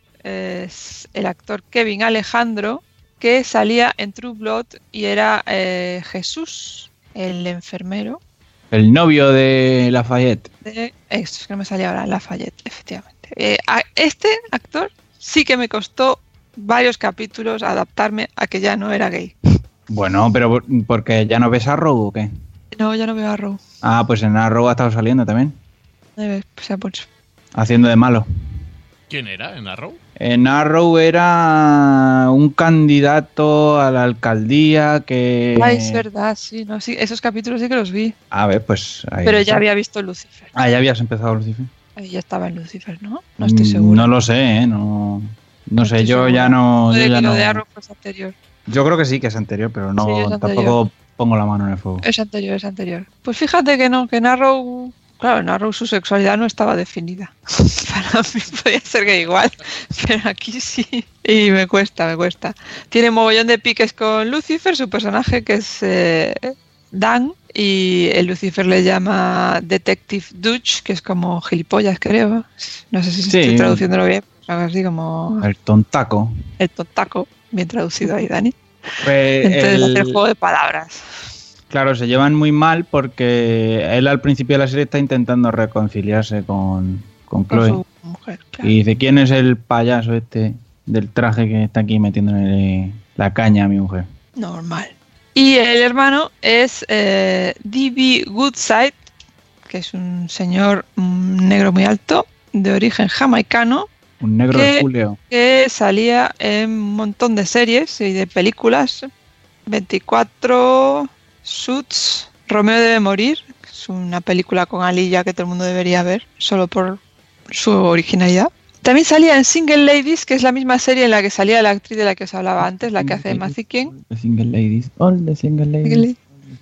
Speaker 3: es el actor Kevin Alejandro, que salía en True Blood y era eh, Jesús, el enfermero
Speaker 1: El novio de Lafayette.
Speaker 3: de... Esto es que no me salía ahora, Lafayette, efectivamente. Eh, a este actor sí que me costó varios capítulos adaptarme a que ya no era gay.
Speaker 1: Bueno, pero por- porque ya no ves a Arrow o qué.
Speaker 3: No, ya no veo a Arrow.
Speaker 1: Ah, pues en Arrow ha estado saliendo también,
Speaker 3: Debe ser por eso.
Speaker 1: haciendo de malo.
Speaker 2: ¿Quién era en Arrow?
Speaker 1: En Arrow era un candidato a la alcaldía que...
Speaker 3: Ay, es verdad, sí, no, sí, esos capítulos sí que los vi.
Speaker 1: A ver, pues... ahí
Speaker 3: Pero
Speaker 1: está.
Speaker 3: ya había visto Lucifer.
Speaker 1: Ah, ya habías empezado, Lucifer.
Speaker 3: Ahí ya estaba en Lucifer, ¿no? No estoy
Speaker 1: Mm,
Speaker 3: seguro.
Speaker 1: No lo sé, ¿eh? No, no sé,
Speaker 3: estoy
Speaker 1: yo
Speaker 3: segura.
Speaker 1: ya no...
Speaker 3: Puede
Speaker 1: Yo,
Speaker 3: que
Speaker 1: ya
Speaker 3: lo
Speaker 1: no
Speaker 3: de Arrow fue anterior.
Speaker 1: yo creo que sí que es anterior, pero no
Speaker 3: Sí, es
Speaker 1: tampoco
Speaker 3: anterior.
Speaker 1: pongo la mano en el fuego.
Speaker 3: Es anterior, es anterior. Pues fíjate que no, que en Arrow... Claro, en Arrow su sexualidad no estaba definida. Para mí podía ser que igual, pero aquí sí. Y me cuesta, me cuesta. Tiene mogollón de piques con Lucifer, su personaje que es eh, Dan, y el Lucifer le llama Detective Dutch, que es como gilipollas, creo. No sé si
Speaker 1: Sí.
Speaker 3: estoy traduciéndolo bien, algo así como
Speaker 1: El tontaco.
Speaker 3: el tontaco, bien traducido ahí, Dani.
Speaker 1: Pues
Speaker 3: Entonces
Speaker 1: el-
Speaker 3: hacer juego de palabras.
Speaker 1: Claro, se llevan muy mal porque él al principio de la serie está intentando reconciliarse con, con
Speaker 3: Con
Speaker 1: Chloe.
Speaker 3: su mujer, claro.
Speaker 1: Y dice, ¿quién es el payaso este del traje que está aquí metiéndole la caña a mi mujer?
Speaker 3: Normal. Y el hermano es eh, D B Woodside, que es un señor mm, negro muy alto, de origen jamaicano,
Speaker 1: Un negro
Speaker 3: ¿Qué?
Speaker 1: de Julio.
Speaker 3: que salía en un montón de series y de películas. veinticuatro, Suits, Romeo debe morir, que es una película con Aliyah que todo el mundo debería ver, solo por su originalidad. También salía en Single Ladies, que es la misma serie en la que salía la actriz de la que os hablaba antes, la que hace de Matthew King.
Speaker 1: The Single Ladies. All the Single Ladies.
Speaker 3: Single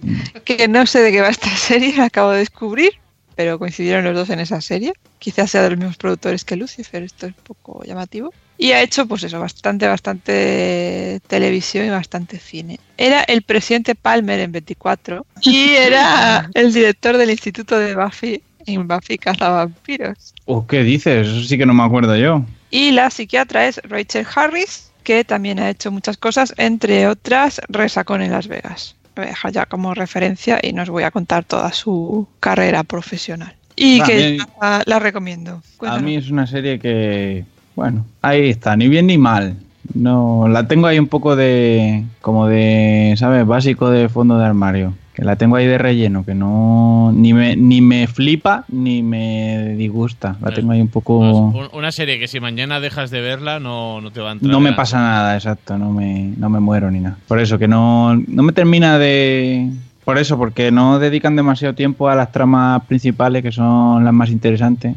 Speaker 3: Que no sé de qué va esta serie, la acabo de descubrir, pero coincidieron los dos en esa serie. Quizás sea de los mismos productores que Lucifer, esto es un poco llamativo. Y ha hecho, pues eso, bastante, bastante televisión y bastante cine. Era el presidente Palmer en veinticuatro y era el director del Instituto de Buffy en Buffy Cazavampiros.
Speaker 1: Oh, ¿qué dices? Eso sí que no me acuerdo yo.
Speaker 3: Y la psiquiatra es Rachel Harris, que también ha hecho muchas cosas, entre otras Resacón en Las Vegas. Lo voy a dejar ya como referencia y no os voy a contar toda su carrera profesional. Y
Speaker 1: A
Speaker 3: que
Speaker 1: mí-
Speaker 3: la, la recomiendo.
Speaker 1: A
Speaker 3: Cuéntanos.
Speaker 1: mí es una serie que, bueno, ahí está, ni bien ni mal. No, la tengo ahí un poco de, como de, ¿sabes? Básico de fondo de armario. Que la tengo ahí de relleno, que no, ni me, ni me flipa ni me disgusta. La tengo ahí un poco...
Speaker 2: Un- Una serie que si mañana dejas de verla no, no te va a entrar.
Speaker 1: No me
Speaker 2: delante.
Speaker 1: pasa nada, exacto, no me, no me muero ni nada. Por eso, que no, no me termina de... Por eso, porque no dedican demasiado tiempo a las tramas principales, que son las más interesantes.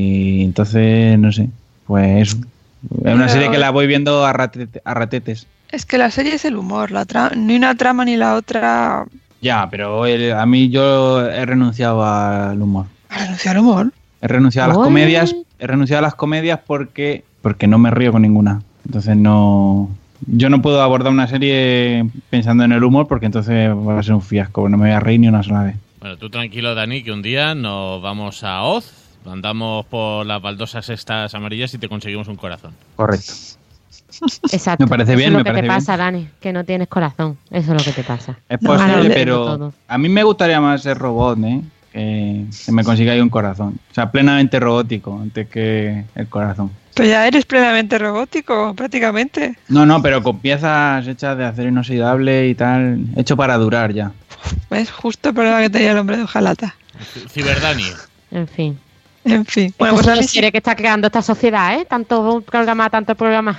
Speaker 1: Y entonces, no sé, pues es una
Speaker 3: Pero-
Speaker 1: serie que la voy viendo a, ratete- a ratetes.
Speaker 3: Es que la serie es el humor, la tra- ni una trama ni la otra.
Speaker 1: Ya, pero el- a mí yo he renunciado al humor.
Speaker 3: ¿A renunciar al humor?
Speaker 1: He renunciado a las
Speaker 4: Uy.
Speaker 1: comedias, he renunciado a las comedias porque, porque no me río con ninguna. Entonces no... Yo no puedo abordar una serie pensando en el humor porque entonces va a ser un fiasco, no me voy a reír ni una sola vez.
Speaker 2: Bueno, tú tranquilo, Dani, que un día nos vamos a Oz, andamos por las baldosas estas amarillas y te conseguimos un corazón.
Speaker 1: Correcto.
Speaker 4: Exacto.
Speaker 1: Me parece
Speaker 4: Eso
Speaker 1: bien,
Speaker 4: es lo
Speaker 1: me
Speaker 4: que
Speaker 1: parece
Speaker 4: te
Speaker 1: bien.
Speaker 4: pasa, Dani, que no tienes corazón. Eso es lo que te pasa.
Speaker 1: Es
Speaker 3: No,
Speaker 1: posible,
Speaker 3: vale,
Speaker 1: pero
Speaker 4: todo.
Speaker 1: a mí me gustaría más ser robot, ¿eh? Que, que me consiga ahí un corazón. O sea, plenamente robótico antes que el corazón.
Speaker 3: Pero ya eres plenamente robótico, prácticamente.
Speaker 1: No, no, pero con piezas hechas de acero inoxidable y tal, hecho para durar ya.
Speaker 3: Es justo el problema que tenía el hombre de hojalata.
Speaker 2: Ciberdani.
Speaker 4: En fin.
Speaker 3: En fin.
Speaker 4: Bueno,
Speaker 3: Bueno, pues
Speaker 4: pues
Speaker 3: a mí
Speaker 4: la
Speaker 3: sí.
Speaker 4: serie que está creando esta sociedad, ¿eh? Tanto programa, tanto programa.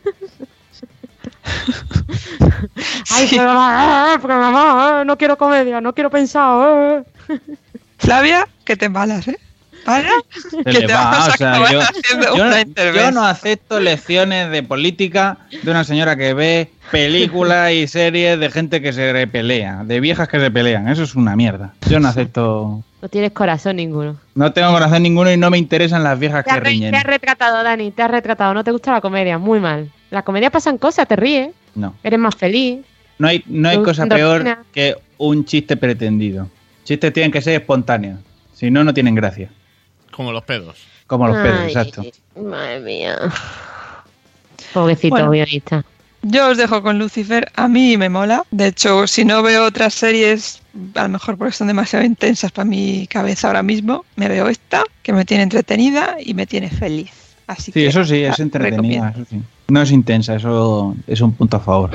Speaker 4: Ay,
Speaker 3: Sí.
Speaker 4: programa, eh, programa, eh, no quiero comedia, no quiero pensar. Eh.
Speaker 3: Flavia, que te embalas, ¿eh? ¿Vale?
Speaker 1: Se
Speaker 3: Que
Speaker 1: le
Speaker 3: te
Speaker 1: va,
Speaker 3: vamos a
Speaker 1: o sea,
Speaker 3: acabar
Speaker 1: yo,
Speaker 3: haciendo
Speaker 1: yo-
Speaker 3: una
Speaker 1: yo
Speaker 3: intervención.
Speaker 1: no acepto lecciones de política de una señora que ve películas y series de gente que se pelea, de viejas que se pelean. Eso es una mierda. Yo no acepto.
Speaker 4: No tienes corazón ninguno.
Speaker 1: No tengo corazón ninguno y no me interesan las viejas
Speaker 4: Te
Speaker 1: que
Speaker 4: has, re-
Speaker 1: riñen.
Speaker 4: te has retratado, Dani, te has retratado. No te gusta la comedia, muy mal. La comedia pasan cosas, te ríes,
Speaker 1: No.
Speaker 4: eres más feliz.
Speaker 1: No hay, no hay
Speaker 4: Tú-
Speaker 1: cosa
Speaker 4: endorfina.
Speaker 1: peor que un chiste pretendido. Chistes tienen que ser espontáneos. Si no, no tienen gracia.
Speaker 2: Como los pedos.
Speaker 1: Como los pedos,
Speaker 4: Ay,
Speaker 1: exacto.
Speaker 4: Madre mía. Pobrecito
Speaker 3: Bueno.
Speaker 4: guionista.
Speaker 3: Yo os dejo con Lucifer, a mí me mola. De hecho, si no veo otras series, a lo mejor porque son demasiado intensas para mi cabeza ahora mismo, me veo esta, que me tiene entretenida y me tiene feliz. Así
Speaker 1: Sí,
Speaker 3: que
Speaker 1: eso sí,
Speaker 3: la
Speaker 1: es entretenida.
Speaker 3: recomiendo.
Speaker 1: Eso sí. No es intensa, eso es un punto a favor.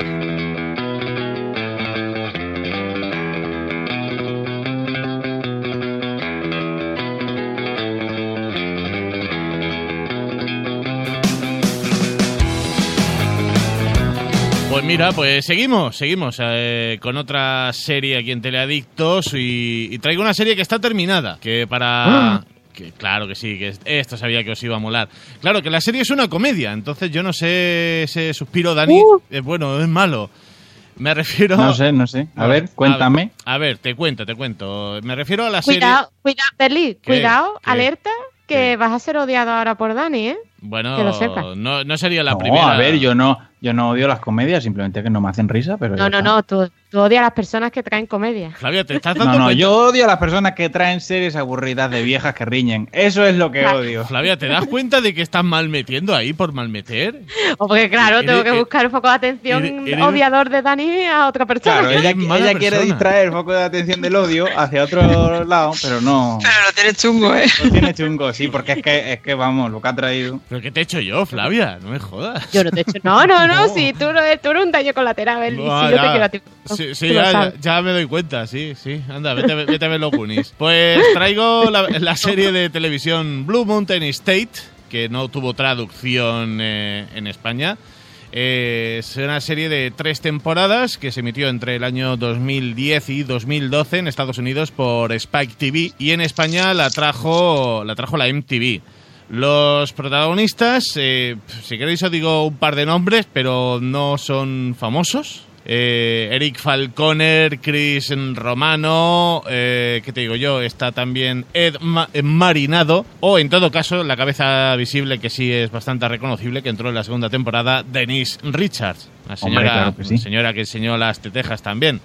Speaker 2: Pues mira, pues seguimos, seguimos eh, con otra serie aquí en Teleadictos y, y traigo una serie que está terminada, que para...
Speaker 4: Ah.
Speaker 2: Que, claro que sí, que esto sabía que os iba a molar. Claro, que la serie es una comedia, entonces yo no sé, ese suspiro, Dani,
Speaker 4: Uh.
Speaker 2: es bueno, es malo. Me refiero...
Speaker 1: No sé, no sé. A
Speaker 2: Bueno,
Speaker 1: ver, cuéntame.
Speaker 2: A, a ver, te cuento, te cuento. Me refiero a la serie...
Speaker 4: Cuidado, cuidado, Berli,
Speaker 2: ¿Qué?
Speaker 4: cuidado,
Speaker 2: ¿Qué?
Speaker 4: alerta, que
Speaker 2: ¿Qué?
Speaker 4: vas a ser odiado ahora por Dani, ¿eh?
Speaker 2: Bueno,
Speaker 4: que lo sepas.
Speaker 2: no, no sería la
Speaker 1: No,
Speaker 2: primera...
Speaker 1: a ver, yo no, yo no odio las comedias, simplemente que no me hacen risa, pero
Speaker 4: No,
Speaker 1: ya
Speaker 4: no,
Speaker 1: está.
Speaker 4: no, tú, tú odias a las personas que traen comedia.
Speaker 2: Flavia, ¿te estás dando
Speaker 1: No, no,
Speaker 2: cuenta?
Speaker 1: yo odio a las personas que traen series aburridas de viejas que riñen. Eso es lo que
Speaker 4: Claro.
Speaker 1: odio.
Speaker 2: Flavia, ¿te das cuenta de que estás mal metiendo ahí por mal meter?
Speaker 4: O porque, claro,
Speaker 2: Eres-
Speaker 4: tengo que
Speaker 2: eres-
Speaker 4: buscar un foco de atención
Speaker 2: eres- eres-
Speaker 4: odiador de Dani a otra persona.
Speaker 1: Claro, ella,
Speaker 2: Eres mala
Speaker 1: ella quiere
Speaker 2: persona.
Speaker 1: distraer el foco de atención del odio hacia otro lado, pero no.
Speaker 3: Pero lo tiene chungo, ¿eh?
Speaker 1: No tiene chungo, sí, porque es que, es que vamos, lo que ha traído.
Speaker 2: ¿Pero qué te he hecho yo, Flavia? No me jodas.
Speaker 4: Yo no te he hecho. No, no, no, si tú, no, tú eres un daño colateral, Berli.
Speaker 2: Ah,
Speaker 4: Si yo
Speaker 2: ya.
Speaker 4: te quiero a ti.
Speaker 2: Sí, sí,
Speaker 4: Tú lo
Speaker 2: ya,
Speaker 4: sabes.
Speaker 2: ya me doy cuenta, sí, sí. Anda, vete, vete a ver los Goonies. Pues traigo la, la serie de televisión Blue Mountain State, que no tuvo traducción eh, en España. Eh, es una serie de tres temporadas que se emitió entre el año dos mil diez y dos mil doce en Estados Unidos por Spike T V y en España la trajo, la trajo la M T V. Los protagonistas, eh, si queréis os digo un par de nombres, pero no son famosos. Eh, Eric Falconer, Chris Romano, eh, ¿qué te digo yo? Está también Ed Ma- Marinado, o en todo caso, la cabeza visible que sí es bastante reconocible, que entró en la segunda temporada, Denise Richards. La señora,
Speaker 1: Hombre, claro que sí.
Speaker 2: señora que enseñó las tetejas también.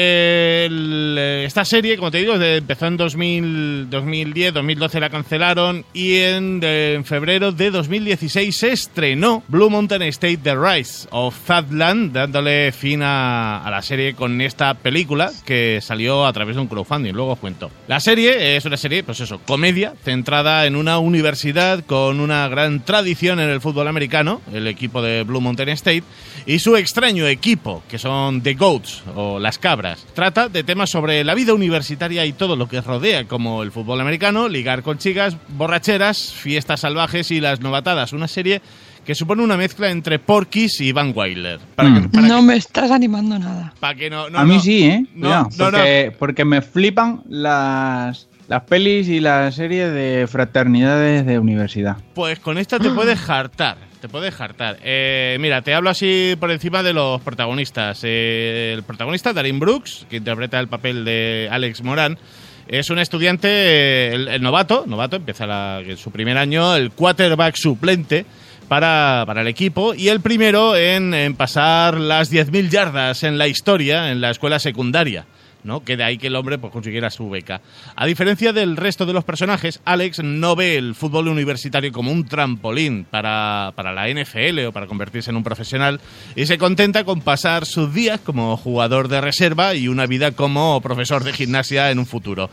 Speaker 2: El- esta serie, como te digo, de- empezó en dos mil, dos mil diez, dos mil doce la cancelaron y en, de- en febrero de dos mil dieciséis se estrenó Blue Mountain State The Rise of Fatland, dándole fin a, a la serie con esta película que salió a través de un crowdfunding. Luego os cuento. La serie es una serie, pues eso, comedia, centrada en una universidad con una gran tradición en el fútbol americano, el equipo de Blue Mountain State, y su extraño equipo, que son The Goats, o las cabras. Trata de temas sobre la vida universitaria y todo lo que rodea, como el fútbol americano, ligar con chicas, borracheras, fiestas salvajes y las novatadas. Una serie que supone una mezcla entre Porky's y Van Wilder. Para
Speaker 1: Mm.
Speaker 2: que, para
Speaker 3: No
Speaker 2: que-
Speaker 3: me estás animando nada.
Speaker 2: para que no, no,
Speaker 1: a mí
Speaker 2: no.
Speaker 1: sí, ¿eh?
Speaker 2: No,
Speaker 1: Cuidado,
Speaker 2: no, no.
Speaker 1: porque, porque me flipan las, las pelis y las series de fraternidades de universidad.
Speaker 2: Pues con esta te puedes hartar. Te puedes hartar. Eh, mira, te hablo así por encima de los protagonistas. Eh, el protagonista, Darin Brooks, que interpreta el papel de Alex Moran, es un estudiante, eh, el, el novato, novato, empieza la- su primer año, el quarterback suplente para, para el equipo y el primero en, en pasar las diez mil yardas en la historia en la escuela secundaria. ¿no? Que de ahí que el hombre pues consiguiera su beca. A diferencia del resto de los personajes, Alex no ve el fútbol universitario como un trampolín para, para la N F L o para convertirse en un profesional y se contenta con pasar sus días como jugador de reserva y una vida como profesor de gimnasia en un futuro.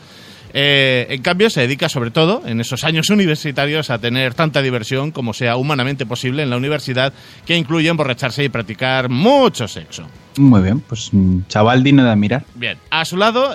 Speaker 2: Eh, en cambio, se dedica sobre todo en esos años universitarios a tener tanta diversión como sea humanamente posible en la universidad, que incluye emborracharse y practicar mucho sexo.
Speaker 1: Muy bien, pues chaval digno de admirar.
Speaker 2: Bien, a su lado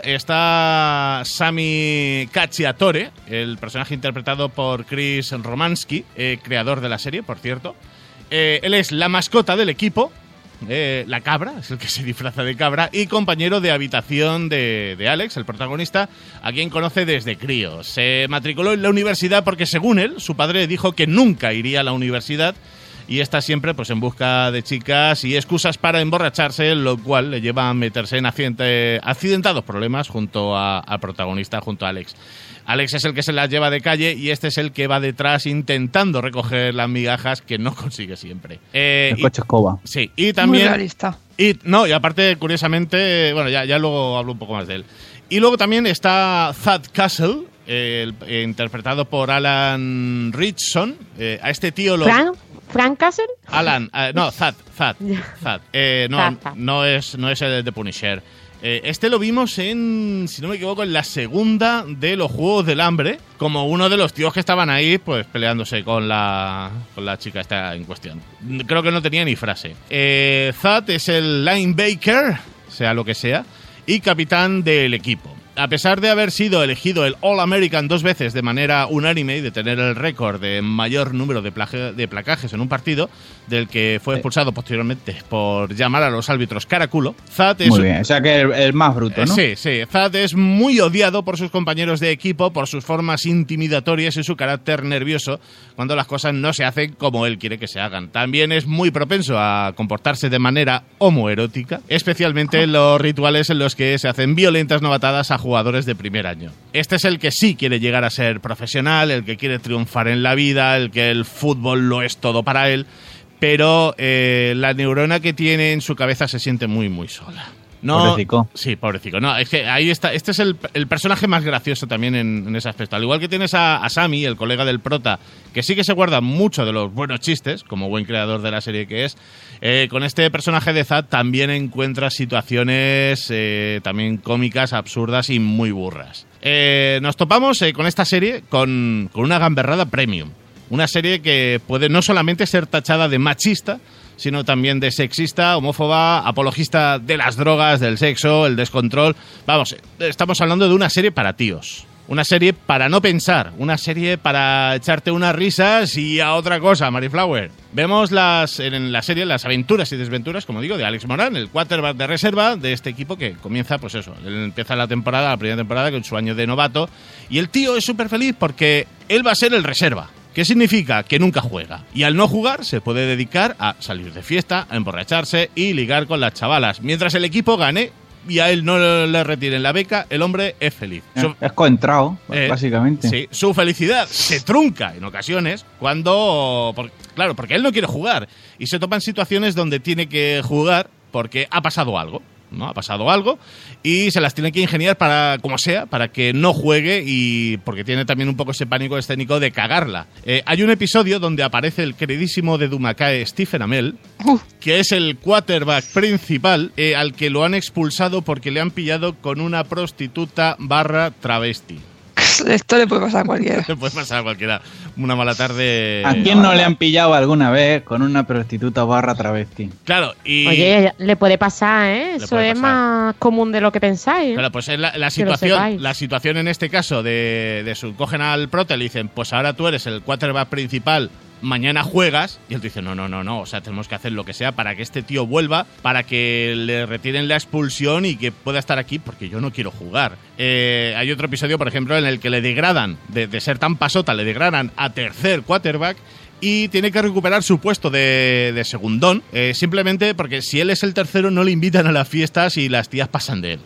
Speaker 2: está Sami Cacciatore, el personaje interpretado por Chris Romansky, eh, creador de la serie, por cierto. Eh, él es la mascota del equipo. Eh, la cabra, es el que se disfraza de cabra, y compañero de habitación de, de Alex, el protagonista, a quien conoce desde crío. Se matriculó en la universidad porque, según él, su padre dijo que nunca iría a la universidad y está siempre pues en busca de chicas y excusas para emborracharse, lo cual le lleva a meterse en accidente, accidentados problemas junto a- al protagonista, junto a Alex. Alex es el que se las lleva de calle y este es el que va detrás intentando recoger las migajas que no consigue siempre. Eh,
Speaker 1: El
Speaker 2: y-
Speaker 1: coche escoba.
Speaker 2: Sí, y
Speaker 3: Muy
Speaker 2: también...
Speaker 3: realista.
Speaker 2: Y, no, y aparte, curiosamente, bueno, ya, ya luego hablo un poco más de él. Y luego también está Thad Castle, eh, el- eh, interpretado por Alan Ritchson. Eh, a este tío lo...
Speaker 4: ¿Frank? ¿Frank Castle?
Speaker 2: Alan, eh, no, Thad, Thad, Thad. Eh, no,
Speaker 4: Thad, Thad.
Speaker 2: no es, no es el de Punisher. Eh, este lo vimos en, si no me equivoco, en la segunda de los Juegos del Hambre, como uno de los tíos que estaban ahí, pues peleándose con la, con la chica esta en cuestión. Creo que no tenía ni frase. Eh, Thad es el linebacker, sea lo que sea, y capitán del equipo. A pesar de haber sido elegido el All-American dos veces de manera unánime y de tener el récord de mayor número de, plaje- de placajes en un partido, del que fue expulsado posteriormente por llamar a los árbitros caraculo, Thad es...
Speaker 1: Muy bien, o sea que el, el más bruto, ¿no?
Speaker 2: Sí, sí. Thad es muy odiado por sus compañeros de equipo, por sus formas intimidatorias y su carácter nervioso cuando las cosas no se hacen como él quiere que se hagan. También es muy propenso a comportarse de manera homoerótica, especialmente en los rituales en los que se hacen violentas novatadas a jugadores de primer año. Este es el que sí quiere llegar a ser profesional, el que quiere triunfar en la vida, el que el fútbol lo es todo para él, pero eh, la neurona que tiene en su cabeza se siente muy, muy sola. No,
Speaker 1: Pobrecico.
Speaker 2: Sí, pobrecito. No, es que ahí está. Este es el, el personaje más gracioso también en, en ese aspecto. Al igual que tienes a, a Sami, el colega del prota, que sí que se guarda mucho de los buenos chistes, como buen creador de la serie que es. Eh, con este personaje de Thad también encuentras situaciones eh, también cómicas, absurdas y muy burras. Eh, nos topamos eh, con esta serie con, con una gamberrada premium. Una serie que puede no solamente ser tachada de machista, sino también de sexista, homófoba, apologista de las drogas, del sexo, el descontrol. Vamos, estamos hablando de una serie para tíos. Una serie para no pensar, una serie para echarte unas risas y a otra cosa, Mariflower. Vemos las, en la serie las aventuras y desventuras, como digo, de Alex Morán, el quarterback de reserva de este equipo que comienza, pues eso, él empieza la temporada, la primera temporada, con su año de novato, y el tío es súper feliz porque él va a ser el reserva. ¿Qué significa? Que nunca juega. Y al no jugar se puede dedicar a salir de fiesta, a emborracharse y ligar con las chavalas. Mientras el equipo gane y a él no le retiren la beca, el hombre es feliz. Su-
Speaker 1: Es coentrao,
Speaker 2: eh,
Speaker 1: básicamente.
Speaker 2: Sí, su felicidad se trunca en ocasiones cuando... por- claro, porque él no quiere jugar. Y se topa en situaciones donde tiene que jugar porque ha pasado algo. ¿No? Ha pasado algo y se las tiene que ingeniar para, como sea, para que no juegue y porque tiene también un poco ese pánico escénico de cagarla. Eh, hay un episodio donde aparece el queridísimo de Dumacae, Stephen Amell,
Speaker 3: Uh,
Speaker 2: que es el quarterback principal eh, al que lo han expulsado porque le han pillado con una prostituta barra travesti.
Speaker 3: esto le puede pasar a cualquiera.
Speaker 2: Le puede pasar a cualquiera. Una mala tarde.
Speaker 1: ¿A quién no le han pillado alguna vez con una prostituta barra travesti?
Speaker 2: Claro, y...
Speaker 4: Oye, le puede pasar, ¿eh? Eso
Speaker 2: puede
Speaker 4: es
Speaker 2: pasar.
Speaker 4: más común de lo que pensáis. ¿eh?
Speaker 2: Claro, pues es la, la
Speaker 4: Que lo
Speaker 2: situación,
Speaker 4: sepáis.
Speaker 2: la situación en este caso de, de su cogen al prota y le dicen, pues ahora tú eres el quarterback principal, mañana juegas, y él dice, no, no, no, no, o sea, tenemos que hacer lo que sea para que este tío vuelva, para que le retiren la expulsión y que pueda estar aquí porque yo no quiero jugar. Eh, hay otro episodio, por ejemplo, en el que le degradan, de, de ser tan pasota, le degradan a tercer quarterback y tiene que recuperar su puesto de, de segundón, eh, simplemente porque si él es el tercero no le invitan a las fiestas y las tías pasan de él.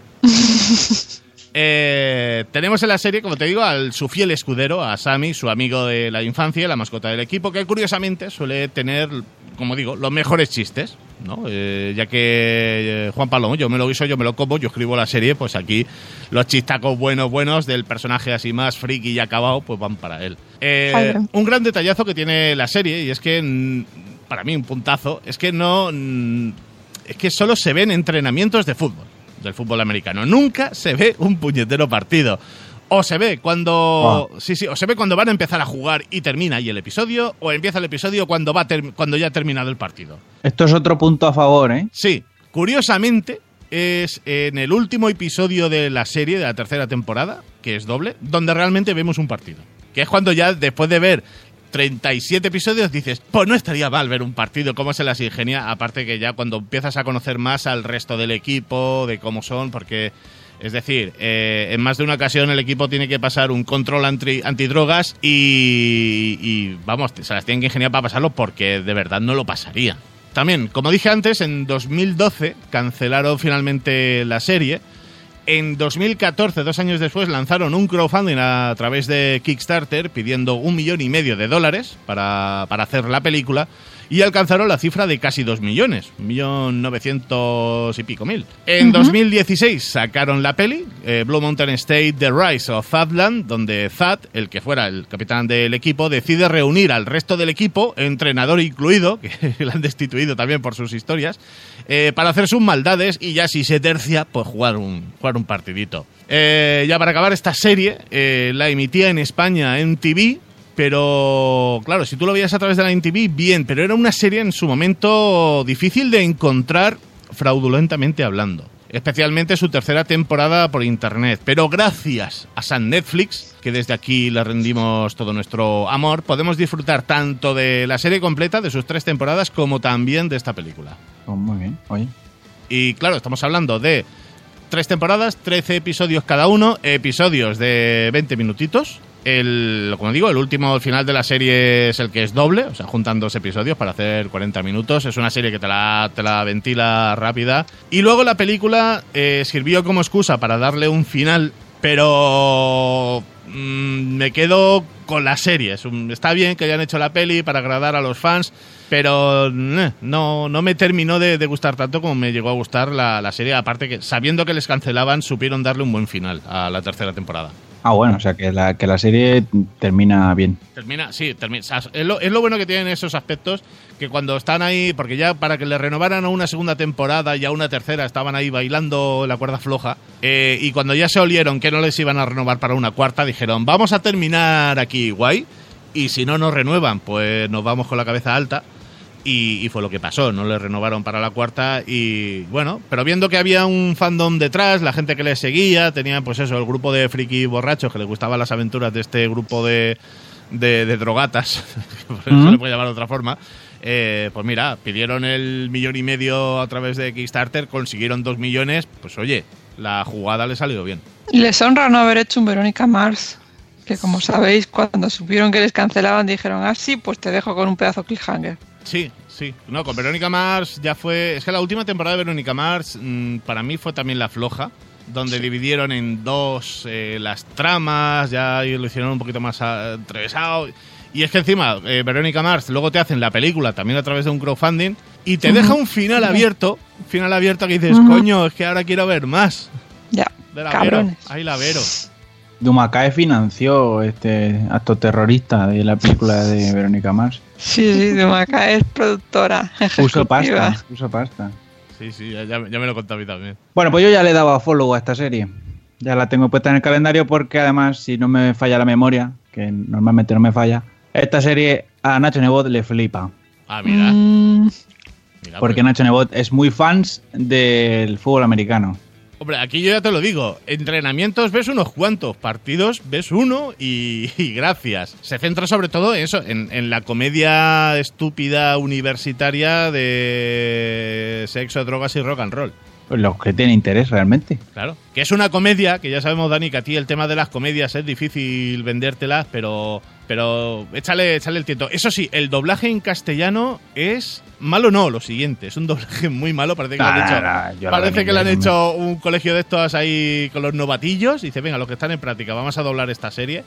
Speaker 2: Eh, tenemos en la serie, como te digo, al su fiel escudero, a Sami, su amigo de la infancia, la mascota del equipo, que curiosamente suele tener, como digo, los mejores chistes. ¿no? Eh, ya que eh, Juan Palomo, yo me lo guiso, yo me lo como, yo escribo la serie, pues aquí los chistacos buenos, buenos del personaje así más friki y acabado, pues van para él. Eh, un gran detallazo que tiene la serie, y es que, para mí, un puntazo, es que no... Es que solo se ven entrenamientos de fútbol, del fútbol americano. Nunca se ve un puñetero partido. O se ve cuando oh. sí, sí, o se ve cuando van a empezar a jugar y termina ahí el episodio, o empieza el episodio cuando va ter- cuando ya ha terminado el partido.
Speaker 1: Esto es otro punto a favor, ¿eh?
Speaker 2: Sí, curiosamente es en el último episodio de la serie de la tercera temporada, que es doble, donde realmente vemos un partido. Que es cuando ya después de ver treinta y siete episodios dices, pues no estaría mal ver un partido, cómo se las ingenia, aparte que ya cuando empiezas a conocer más al resto del equipo, de cómo son, porque... Es decir, eh, en más de una ocasión el equipo tiene que pasar un control anti, antidrogas y, y, vamos, se las tienen que ingeniar para pasarlo porque de verdad no lo pasaría. También, como dije antes, en dos mil doce cancelaron finalmente la serie. En dos mil catorce, dos años después, lanzaron un crowdfunding a través de Kickstarter pidiendo un millón y medio de dólares para, para hacer la película. Y alcanzaron la cifra de casi dos millones, un millón novecientos y pico mil. En uh-huh. dos mil dieciséis sacaron la peli, eh, Blue Mountain State, The Rise of Thadland, donde Thad, el que fuera el capitán del equipo, decide reunir al resto del equipo, entrenador incluido, que lo han destituido también por sus historias, eh, para hacer sus maldades y ya si se tercia, pues jugar un, jugar un partidito. Eh, ya para acabar esta serie, eh, la emitía en España en T V. Pero, claro, si tú lo veías a través de la M T V, bien, pero era una serie en su momento difícil de encontrar fraudulentamente hablando. Especialmente su tercera temporada por internet. Pero gracias a San Netflix, que desde aquí le rendimos todo nuestro amor, podemos disfrutar tanto de la serie completa, de sus tres temporadas, como también de esta película.
Speaker 1: Oh, muy bien, oye.
Speaker 2: Y claro, estamos hablando de tres temporadas, trece episodios cada uno, episodios de veinte minutitos. El, como digo, el último, el final de la serie es el que es doble, o sea, juntan dos episodios para hacer cuarenta minutos. Es una serie que te la, te la ventila rápida. Y luego la película eh, sirvió como excusa para darle un final, pero mmm, me quedo con la serie. Es un, está bien que hayan hecho la peli para agradar a los fans, pero eh, no, no me terminó de, de gustar tanto como me llegó a gustar la, la serie. Aparte que, sabiendo que les cancelaban, supieron darle un buen final a la tercera temporada.
Speaker 1: Ah, bueno, o sea, que la, que la serie termina bien.
Speaker 2: Termina, sí, termina. O sea, es, lo, es lo bueno que tienen esos aspectos, que cuando están ahí, porque ya para que le renovaran a una segunda temporada y a una tercera estaban ahí bailando la cuerda floja, eh, y cuando ya se olieron que no les iban a renovar para una cuarta, dijeron, vamos a terminar aquí guay, y si no nos renuevan, pues nos vamos con la cabeza alta. Y, y fue lo que pasó, no le renovaron para la cuarta y bueno, pero viendo que había un fandom detrás, la gente que les seguía, tenían pues eso, el grupo de friki borrachos que les gustaban las aventuras de este grupo de, de, de drogatas, por eso uh-huh. se le puede llamar de otra forma, eh, pues mira, pidieron el millón y medio a través de Kickstarter, consiguieron dos millones, pues oye, la jugada le salió bien.
Speaker 3: Les honra no haber hecho un Verónica Mars, que como sabéis, cuando supieron que les cancelaban dijeron, ah sí, pues te dejo con un pedazo cliffhanger.
Speaker 2: Sí, sí. No, con Verónica Mars ya fue... Es que la última temporada de Verónica Mars mmm, para mí fue también la floja, donde sí. dividieron en dos eh, las tramas, ya lo hicieron un poquito más atravesado. Y es que encima, eh, Verónica Mars, luego te hacen la película también a través de un crowdfunding y te uh-huh. deja un final abierto, un final abierto que dices, uh-huh. coño, es que ahora quiero ver más.
Speaker 3: Ya,
Speaker 2: de la
Speaker 3: cabrones.
Speaker 2: Vero. Ahí la Vero.
Speaker 1: Dumacae financió este acto terrorista de la película de Verónica Mars.
Speaker 3: Sí, sí, Dumacae es productora.
Speaker 1: Puso pasta, puso pasta.
Speaker 2: Sí, sí, ya, ya me lo contó a mí también.
Speaker 1: Bueno, pues yo ya le he dado a follow a esta serie. Ya la tengo puesta en el calendario porque además, si no me falla la memoria, que normalmente no me falla, esta serie a Nacho Nebot le flipa.
Speaker 2: Ah, mira.
Speaker 3: Mm.
Speaker 2: mira
Speaker 1: porque
Speaker 2: pues.
Speaker 1: Nacho Nebot es muy fans del fútbol americano.
Speaker 2: Hombre, aquí yo ya te lo digo, entrenamientos ves unos cuantos, partidos ves uno y, y gracias. Se centra sobre todo en eso, en, en la comedia estúpida universitaria de sexo, drogas y rock and roll.
Speaker 1: Pues los que tienen interés realmente.
Speaker 2: Claro, que es una comedia, que ya sabemos, Dani, que a ti el tema de las comedias es difícil vendértelas, pero, pero échale, échale el tiento. Eso sí, el doblaje en castellano es malo, no, lo siguiente, es un doblaje muy malo, parece que, nah, lo, han hecho, nah, nah, parece que le han hecho un colegio de estos ahí con los novatillos, y dice, venga, los que están en práctica, vamos a doblar esta serie.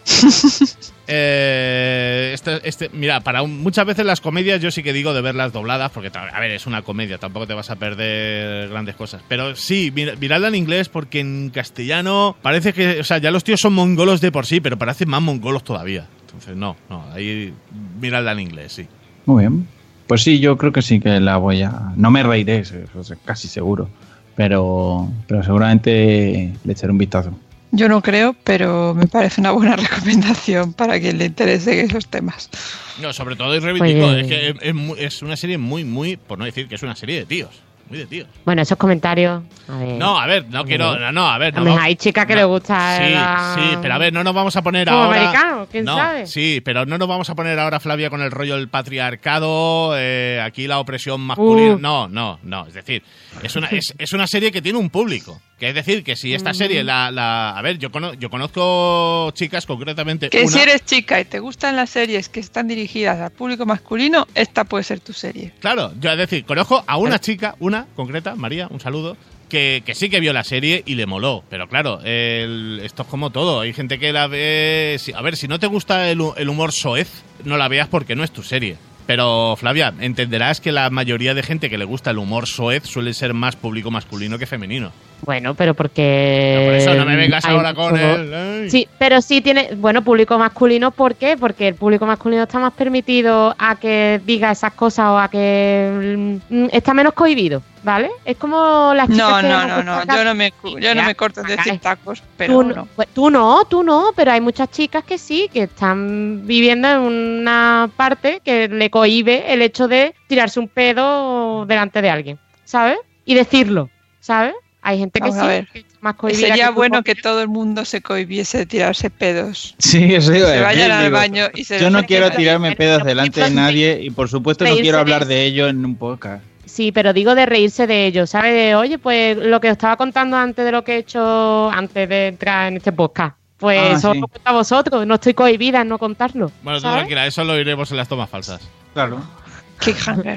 Speaker 2: eh, este, este, mira, para un, muchas veces las comedias yo sí que digo de verlas dobladas, porque, a ver, es una comedia, tampoco te vas a perder grandes cosas, pero sí, mir, miradla en inglés, porque en castellano parece que, o sea, ya los tíos son mongolos de por sí, pero parecen más mongolos todavía. Entonces, no, no, ahí miradla en inglés, sí.
Speaker 1: Muy bien. Pues sí, yo creo que sí que la voy a... No me reiré, casi seguro, pero, pero seguramente le echaré un vistazo.
Speaker 3: Yo no creo, pero me parece una buena recomendación para quien le interese esos temas.
Speaker 2: No, sobre todo, y reivindico, pues, es que es, es, es una serie muy, muy, por no decir que es una serie de tíos. Muy de tíos.
Speaker 4: Bueno, esos comentarios. A ver.
Speaker 2: No, a ver, no quiero. No, no a ver. No,
Speaker 4: no, hay chicas que
Speaker 2: no,
Speaker 4: le gusta.
Speaker 2: Sí,
Speaker 4: la...
Speaker 2: sí, pero a ver, no nos vamos a poner
Speaker 4: como
Speaker 2: ahora.
Speaker 4: americano, quién
Speaker 2: no,
Speaker 4: sabe.
Speaker 2: Sí, pero no nos vamos a poner ahora, Flavia, con el rollo del patriarcado, eh, aquí la opresión masculina. Uh. No, no, no. Es decir, es una, es, es una serie que tiene un público. Que es decir, que si esta serie la. la a ver, yo, cono, yo conozco chicas concretamente.
Speaker 3: Que
Speaker 2: una,
Speaker 3: si eres chica y te gustan las series que están dirigidas al público masculino, esta puede ser tu serie.
Speaker 2: Claro, yo es decir, conozco a una chica, una concreta, María, un saludo, que, que sí que vio la serie y le moló. Pero claro, el, esto es como todo. Hay gente que la ve. Si, a ver, si no te gusta el, el humor soez, no la veas porque no es tu serie. Pero, Flavia, entenderás que la mayoría de gente que le gusta el humor soez suele ser más público masculino que femenino.
Speaker 4: Bueno, pero porque...
Speaker 2: No, por eso no me vengas ahora con él.
Speaker 4: Sí, pero sí tiene... Bueno, público masculino, ¿por qué? Porque el público masculino está más permitido a que diga esas cosas o a que... Está menos cohibido, ¿vale? Es como las chicas
Speaker 3: no,
Speaker 4: que...
Speaker 3: No, no, no, yo no me, yo no me corto en decir tacos, pero
Speaker 4: tú
Speaker 3: no.
Speaker 4: no. Pues, tú no, tú no, pero hay muchas chicas que sí, que están viviendo en una parte que le cohíbe el hecho de tirarse un pedo delante de alguien, ¿sabes? Y decirlo, ¿sabes? Hay gente que
Speaker 3: Vamos
Speaker 4: sí, que es más cohibida.
Speaker 3: Sería
Speaker 4: que
Speaker 3: bueno que todo el mundo se cohibiese de tirarse pedos.
Speaker 1: Sí, eso digo.
Speaker 3: Se vayan al
Speaker 1: digo,
Speaker 3: baño y se
Speaker 1: yo no quiero
Speaker 3: pedos.
Speaker 1: tirarme pedos delante de nadie y por supuesto no quiero hablar de ello en un podcast.
Speaker 4: Sí, pero digo de reírse de ello, ¿sabes? De, oye, pues lo que os estaba contando antes de lo que he hecho antes de entrar en este podcast. Pues ah, eso sí. Lo cuento a vosotros, no estoy cohibida en no contarlo.
Speaker 2: Bueno, tú tranquila, eso lo iremos en las tomas falsas.
Speaker 1: Claro.
Speaker 3: Qué hanger.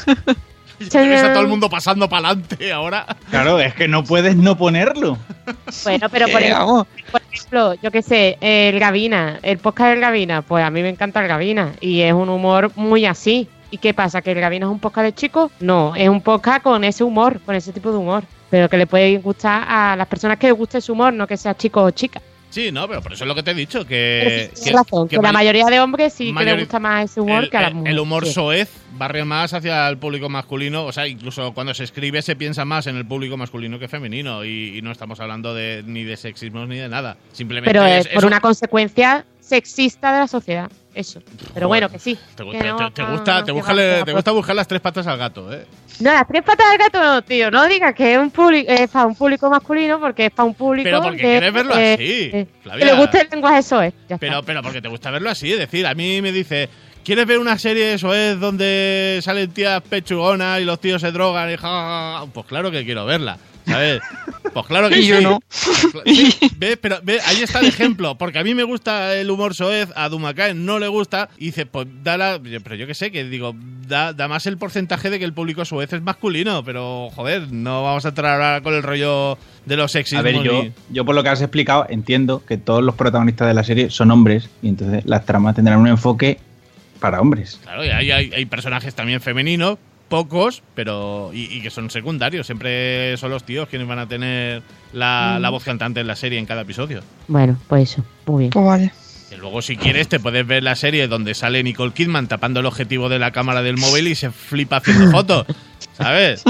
Speaker 2: Tienes a todo el mundo pasando para adelante ahora.
Speaker 1: Claro, es que no puedes no ponerlo.
Speaker 4: Bueno, pero por ejemplo, por ejemplo, yo qué sé, el Gavina, el podcast del Gavina, pues a mí me encanta el Gavina y es un humor muy así. ¿Y qué pasa? ¿Que el Gavina es un podcast de chicos? No, es un podcast con ese humor, con ese tipo de humor. Pero que le puede gustar a las personas que les guste su humor, no que sea chico o chica.
Speaker 2: Sí, no, pero por eso es lo que te he dicho, que...
Speaker 4: Sí, tienes razón, que, que la mayoría de hombres sí que les gusta más ese humor
Speaker 2: el,
Speaker 4: que a las mujeres.
Speaker 2: El humor soez barre más hacia el público masculino, o sea, incluso cuando se escribe se piensa más en el público masculino que femenino y, y no estamos hablando de ni de sexismo ni de nada. Simplemente
Speaker 4: pero es,
Speaker 2: es
Speaker 4: por
Speaker 2: eso.
Speaker 4: Una consecuencia sexista de la sociedad, eso. Pero bueno, que sí.
Speaker 2: Te,
Speaker 4: que
Speaker 2: te,
Speaker 4: no,
Speaker 2: te, te,
Speaker 4: no,
Speaker 2: gusta,
Speaker 4: no,
Speaker 2: te,
Speaker 4: no,
Speaker 2: gusta,
Speaker 4: no,
Speaker 2: le,
Speaker 4: te
Speaker 2: gusta buscar las tres patas al gato, ¿eh?
Speaker 4: No, las tres patas del gato no, tío. No digas que es un público, es para un público masculino porque es para un público.
Speaker 2: Pero porque
Speaker 4: de,
Speaker 2: quieres verlo
Speaker 4: eh,
Speaker 2: así.
Speaker 4: Eh,
Speaker 2: Flavia.
Speaker 4: que le guste el lenguaje soez.
Speaker 2: Pero, pero porque te gusta verlo así. Es decir, a mí me dice, ¿quieres ver una serie soez donde salen tías pechugonas y los tíos se drogan y ja, ja, ja? Pues claro que quiero verla. ¿Sabes? Pues claro que
Speaker 3: y
Speaker 2: sí.
Speaker 3: yo no.
Speaker 2: Sí, ¿ves? Pero ve, ahí está el ejemplo. Porque a mí me gusta el humor soez, a Dumacay no le gusta. Y dice, pues da la. Pero yo qué sé, que digo, da, da más el porcentaje de que el público soez es masculino. Pero, joder, no vamos a entrar ahora con el rollo de los sexismos.
Speaker 1: A ver, yo,
Speaker 2: y...
Speaker 1: yo por lo que has explicado, entiendo que todos los protagonistas de la serie son hombres. Y entonces las tramas tendrán un enfoque para hombres.
Speaker 2: Claro, y hay, hay, hay personajes también femeninos. Pocos, pero y, y que son secundarios. Siempre son los tíos quienes van a tener la, mm. la voz cantante en la serie en cada episodio.
Speaker 4: Bueno, pues eso, muy bien.
Speaker 3: Pues vale.
Speaker 2: Y luego, si quieres, te puedes ver la serie donde sale Nicole Kidman tapando el objetivo de la cámara del móvil y se flipa haciendo fotos, ¿sabes?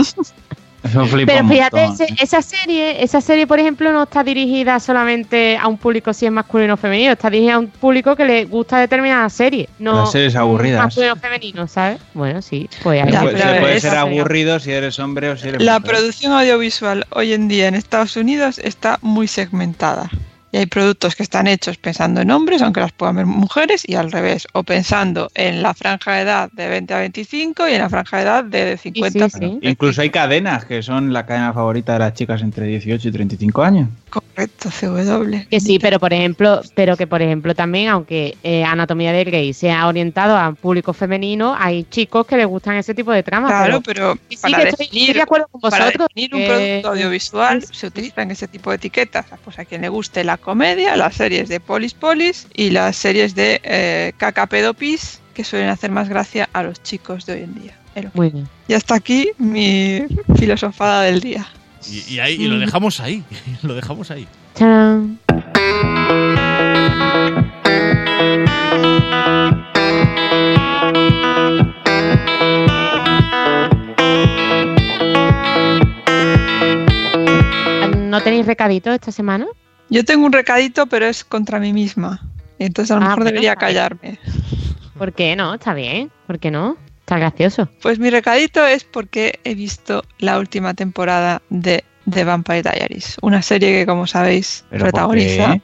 Speaker 1: Eso flipa
Speaker 4: Pero fíjate,
Speaker 1: un montón.
Speaker 4: esa serie, esa serie, por ejemplo, no está dirigida solamente a un público si es masculino o femenino, está dirigida a un público que le gusta determinada serie, no
Speaker 1: las series aburridas.
Speaker 4: Masculino o femenino, ¿sabes? Bueno, sí, pues ahí
Speaker 3: Ya,
Speaker 1: puede,
Speaker 3: pero
Speaker 1: se puede
Speaker 3: es-
Speaker 1: ser aburrido si eres hombre o si eres
Speaker 3: La
Speaker 1: mujer.
Speaker 3: producción audiovisual hoy en día en Estados Unidos está muy segmentada. Y hay productos que están hechos pensando en hombres, aunque las puedan ver mujeres, y al revés. O pensando en la franja de edad de veinte a veinticinco y en la franja de edad de cincuenta.
Speaker 4: Sí, sí, sí.
Speaker 1: Incluso hay cadenas que son la cadena favorita de las chicas entre dieciocho y treinta y cinco años.
Speaker 3: Correcto, C W.
Speaker 4: Que sí, pero por ejemplo, pero que por ejemplo también, aunque eh, Anatomía de Grey sea orientado a un público femenino, hay chicos que les gustan ese tipo de tramas.
Speaker 3: Claro, pero,
Speaker 4: pero sí,
Speaker 3: para,
Speaker 4: que estoy,
Speaker 3: definir,
Speaker 4: estoy de acuerdo con
Speaker 3: para
Speaker 4: vosotros.
Speaker 3: definir un
Speaker 4: que-
Speaker 3: producto audiovisual se utilizan ese tipo de etiquetas. Pues a quien le guste la comedia, las series de Polis Polis y las series de eh, Caca Pedo Pis, que suelen hacer más gracia a los chicos de hoy en día. Pero,
Speaker 4: Muy bien.
Speaker 3: y hasta aquí mi filosofada del día.
Speaker 2: Y, y ahí y lo dejamos ahí. Lo dejamos ahí.
Speaker 4: ¡Tarán! ¿No tenéis recadito esta semana?
Speaker 3: Yo tengo un recadito, pero es contra mí misma. Y entonces a lo
Speaker 4: Ah,
Speaker 3: mejor
Speaker 4: bueno,
Speaker 3: debería
Speaker 4: está bien.
Speaker 3: callarme.
Speaker 4: ¿Por qué no? Está bien. ¿Por qué no? Está gracioso.
Speaker 3: Pues mi recadito es porque he visto la última temporada de The Vampire Diaries, una serie que, como sabéis,
Speaker 1: ¿Pero por
Speaker 3: protagoniza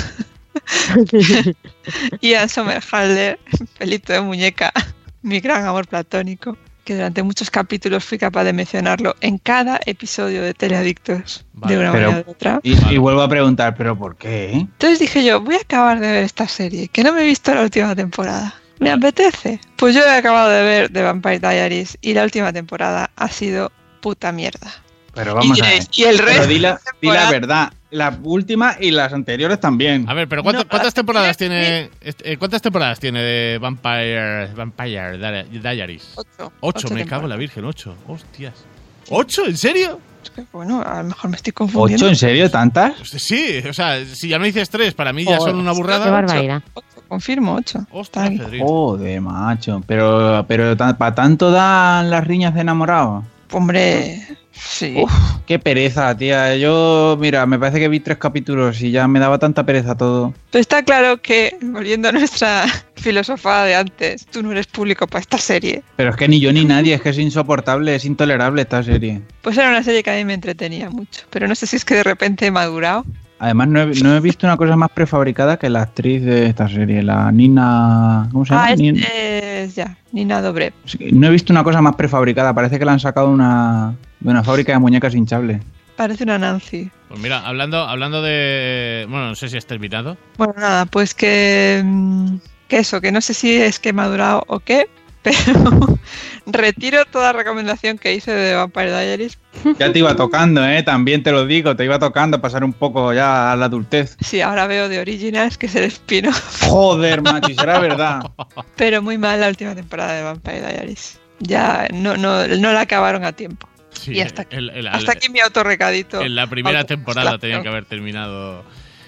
Speaker 1: qué?
Speaker 3: Ian Somerhalder, pelito de muñeca, mi gran amor platónico, que durante muchos capítulos fui capaz de mencionarlo en cada episodio de Teleadictos,
Speaker 2: Vale.
Speaker 3: de una
Speaker 1: Pero-
Speaker 3: manera u otra.
Speaker 1: Y,
Speaker 2: Vale.
Speaker 1: y vuelvo a preguntar, ¿pero por qué?
Speaker 3: Entonces dije yo, voy a acabar de ver esta serie, que no me he visto la última temporada. ¿Me apetece? Pues yo he acabado de ver The Vampire Diaries y la última temporada ha sido puta mierda.
Speaker 1: Pero vamos
Speaker 3: y,
Speaker 1: a ver.
Speaker 3: y el
Speaker 1: Pero
Speaker 3: resto
Speaker 1: di la,
Speaker 3: de
Speaker 1: di la
Speaker 3: temporada-
Speaker 1: verdad, la última y las anteriores también.
Speaker 2: A ver, pero ¿cuántas,
Speaker 3: No,
Speaker 2: cuántas temporadas
Speaker 3: sí,
Speaker 2: tiene este, eh, cuántas temporadas tiene de Vampire Vampire Di- Diaries?
Speaker 3: Ocho.
Speaker 2: Ocho, me cago en la
Speaker 3: temporadas.
Speaker 2: Virgen, ocho. Hostias. ¿Ocho? ¿En serio?
Speaker 3: Es que, bueno, a lo mejor me estoy
Speaker 1: ¿Ocho?
Speaker 3: confundiendo.
Speaker 1: ¿En serio? ¿Tantas?
Speaker 2: Pues sí, o sea, si ya me dices tres, para mí ya
Speaker 1: Joder.
Speaker 2: son una
Speaker 4: Qué
Speaker 2: burrada.
Speaker 4: barbaridad.
Speaker 3: Ocho, confirmo, ocho. Está
Speaker 2: Ostras,
Speaker 3: aquí.
Speaker 2: Pedrín.
Speaker 1: Joder, macho. Pero, pero ¿para tanto dan las riñas de enamorados?
Speaker 3: Hombre, sí.
Speaker 1: Uf, qué pereza, tía. Yo, mira, me parece que vi tres capítulos y ya me daba tanta pereza todo.
Speaker 3: Pero está claro que, volviendo a nuestra filosofada de antes, tú no eres público para esta serie.
Speaker 1: Pero es que ni yo ni nadie, es que es insoportable, es intolerable esta serie.
Speaker 3: Pues era una serie que a mí me entretenía mucho. Pero no sé si es que de repente he madurado.
Speaker 1: Además, no he, no he visto una cosa más prefabricada que la actriz de esta serie, la Nina... ¿Cómo se llama?
Speaker 3: Ah, es,
Speaker 1: Nin-
Speaker 3: es ya, Nina Dobrev.
Speaker 1: No he visto una cosa más prefabricada, parece que la han sacado una, de una fábrica de muñecas hinchables.
Speaker 3: Parece una Nancy.
Speaker 2: Pues mira, hablando, hablando de. Bueno, no sé si has terminado.
Speaker 3: Bueno, nada, pues que, mm, que eso, que no sé si es que he madurado o qué, pero retiro toda recomendación que hice de Vampire Diaries.
Speaker 1: Ya te iba tocando, ¿eh? También te lo digo, te iba tocando pasar un poco ya a la adultez.
Speaker 3: Sí, ahora veo The Originals, que es el spin-off,
Speaker 1: Joder, macho, y será verdad.
Speaker 3: pero muy mal la última temporada de Vampire Diaries. Ya no, no, no la acabaron a tiempo.
Speaker 2: Sí,
Speaker 3: Y hasta aquí.
Speaker 2: el- el-
Speaker 3: Hasta aquí mi autorrecadito.
Speaker 2: En la primera
Speaker 3: Auto-
Speaker 2: temporada
Speaker 3: claro.
Speaker 2: tenía que haber terminado.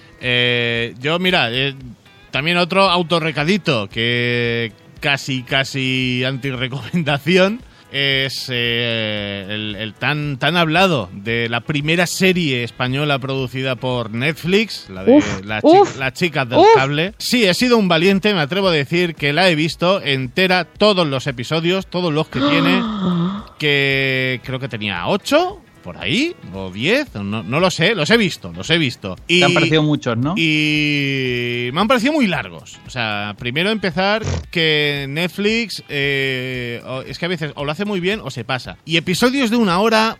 Speaker 2: Eh, yo, mira, eh, también otro autorrecadito que casi, casi anti-recomendación es eh, el, el tan, tan hablado de la primera serie española producida por Netflix, la de
Speaker 4: Uf,
Speaker 2: la
Speaker 4: uf,
Speaker 2: chi- las chicas del
Speaker 4: uf.
Speaker 2: cable. Sí, he sido un valiente, me atrevo a decir que la he visto entera, todos los episodios, todos los que tiene, que creo que tenía ocho por ahí, o diez, no, no lo sé, los he visto, los he visto. Y,
Speaker 1: Te han parecido muchos, ¿no?
Speaker 2: y me han parecido muy largos. O sea, primero empezar que Netflix eh, o- es que a veces o lo hace muy bien o se pasa. Y episodios de una hora...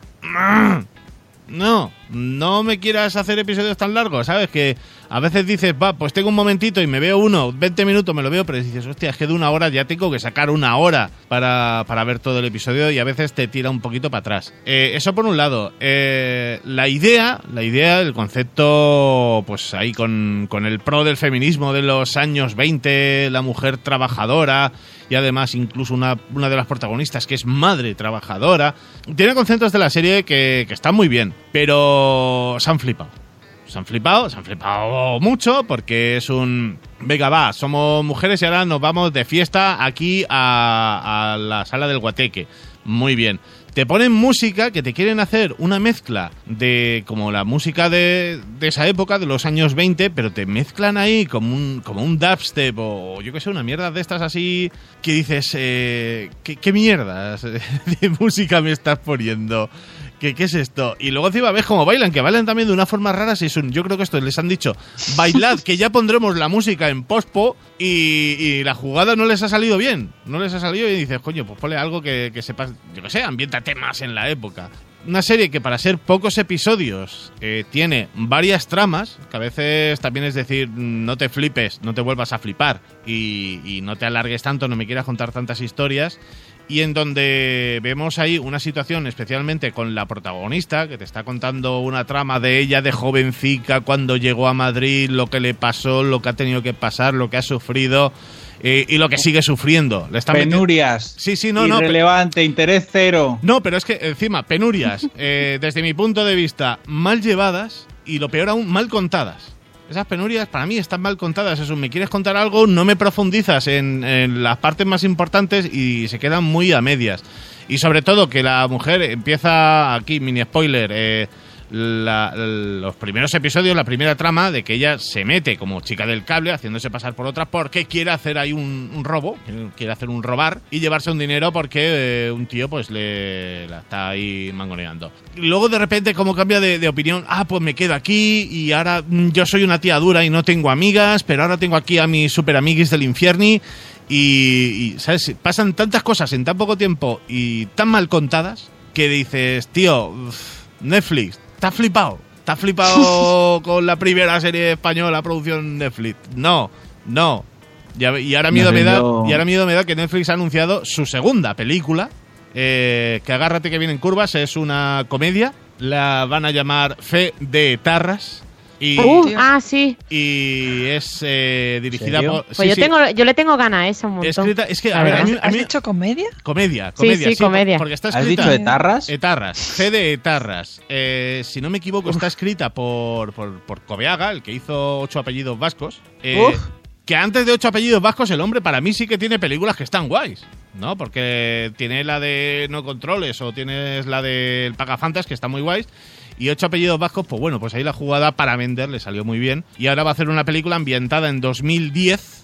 Speaker 2: No, no me quieras hacer episodios tan largos, ¿sabes? Que a veces dices, va, pues tengo un momentito y me veo uno, veinte minutos me lo veo, pero dices, hostia, es que de una hora ya tengo que sacar una hora para, para ver todo el episodio y a veces te tira un poquito para atrás. Eh, eso por un lado. Eh, la idea, la idea, el concepto, pues ahí con, con el pro del feminismo de los años veinte, la mujer trabajadora y además incluso una, una de las protagonistas que es madre trabajadora. Tiene conceptos de la serie que, que están muy bien, pero se han flipado. Se han flipado, se han flipado mucho porque es un... Venga, va, somos mujeres y ahora nos vamos de fiesta aquí a, a la sala del Guateque. Muy bien. Te ponen música que te quieren hacer una mezcla de como la música de, de esa época, de los años veinte, pero te mezclan ahí como un, como un dubstep o yo que sé, una mierda de estas así que dices, eh, ¿qué, qué mierdas de música me estás poniendo? ¿Qué, ¿Qué es esto? Y luego encima ves cómo bailan, que bailan también de una forma rara. Si es un, yo creo que esto les han dicho, bailad, que ya pondremos la música en pospo y, y la jugada no les ha salido bien. No les ha salido y dices, coño, pues ponle algo que, que sepas, yo que sé, ambiéntate más en la época. una serie que para ser pocos episodios eh, tiene varias tramas, que a veces también es decir, no te flipes, no te vuelvas a flipar y, y no te alargues tanto, no me quieras contar tantas historias, y en donde vemos ahí una situación especialmente con la protagonista, que te está contando una trama de ella de jovencica cuando llegó a Madrid, lo que le pasó, lo que ha tenido que pasar, lo que ha sufrido eh, y lo que sigue sufriendo. Le está
Speaker 1: penurias.
Speaker 2: Meti- sí, sí, no, no.
Speaker 1: Irrelevante, interés cero.
Speaker 2: No, pero es que encima, penurias, eh, desde mi punto de vista, mal llevadas y lo peor aún, mal contadas. Esas penurias para mí están mal contadas. Eso, me quieres contar algo, no me profundizas en, en las partes más importantes y se quedan muy a medias. Y sobre todo que la mujer empieza, aquí mini spoiler, eh, la, los primeros episodios, la primera trama de que ella se mete como chica del cable haciéndose pasar por otra porque quiere hacer ahí un, un robo, quiere hacer un robar y llevarse un dinero porque eh, un tío pues le la está ahí mangoneando. Y luego de repente como cambia de, de opinión, ah pues me quedo aquí y ahora mm, yo soy una tía dura y no tengo amigas, pero ahora tengo aquí a mis super amiguis del infierni y, y ¿sabes? Pasan tantas cosas en tan poco tiempo y tan mal contadas que dices, tío, Netflix, ¿estás flipado? ¿Estás flipado con la primera serie española producción Netflix? No, no. Y, y, ahora miedo me da, y ahora miedo me da que Netflix ha anunciado su segunda película, eh, que agárrate que vienen curvas, es una comedia. La van a llamar Fe de Etarras. Y,
Speaker 4: uh, ah, sí.
Speaker 2: Y es eh, dirigida por...
Speaker 4: Pues
Speaker 2: sí,
Speaker 4: yo,
Speaker 2: sí.
Speaker 4: tengo, yo le tengo ganas a esa un montón.
Speaker 2: Escrita, es que, a ver, a mí, a mí,
Speaker 3: ¿Has dicho comedia?
Speaker 2: Comedia, comedia.
Speaker 4: Sí, sí, sí comedia.
Speaker 2: Porque está
Speaker 1: ¿Has
Speaker 2: escrita,
Speaker 1: dicho Etarras?
Speaker 2: Etarras, Fe de Etarras. Eh, si no me equivoco, está escrita por, por, por Cobeaga, el que hizo Ocho apellidos vascos. Eh, que antes de Ocho apellidos vascos, el hombre para mí sí que tiene películas que están guays, ¿no? Porque tiene la de No Controles o tienes la de El Pagafantas, que está muy guays. Y Ocho apellidos vascos, pues bueno, pues ahí la jugada para vender le salió muy bien. Y ahora va a hacer una película ambientada en dos mil diez,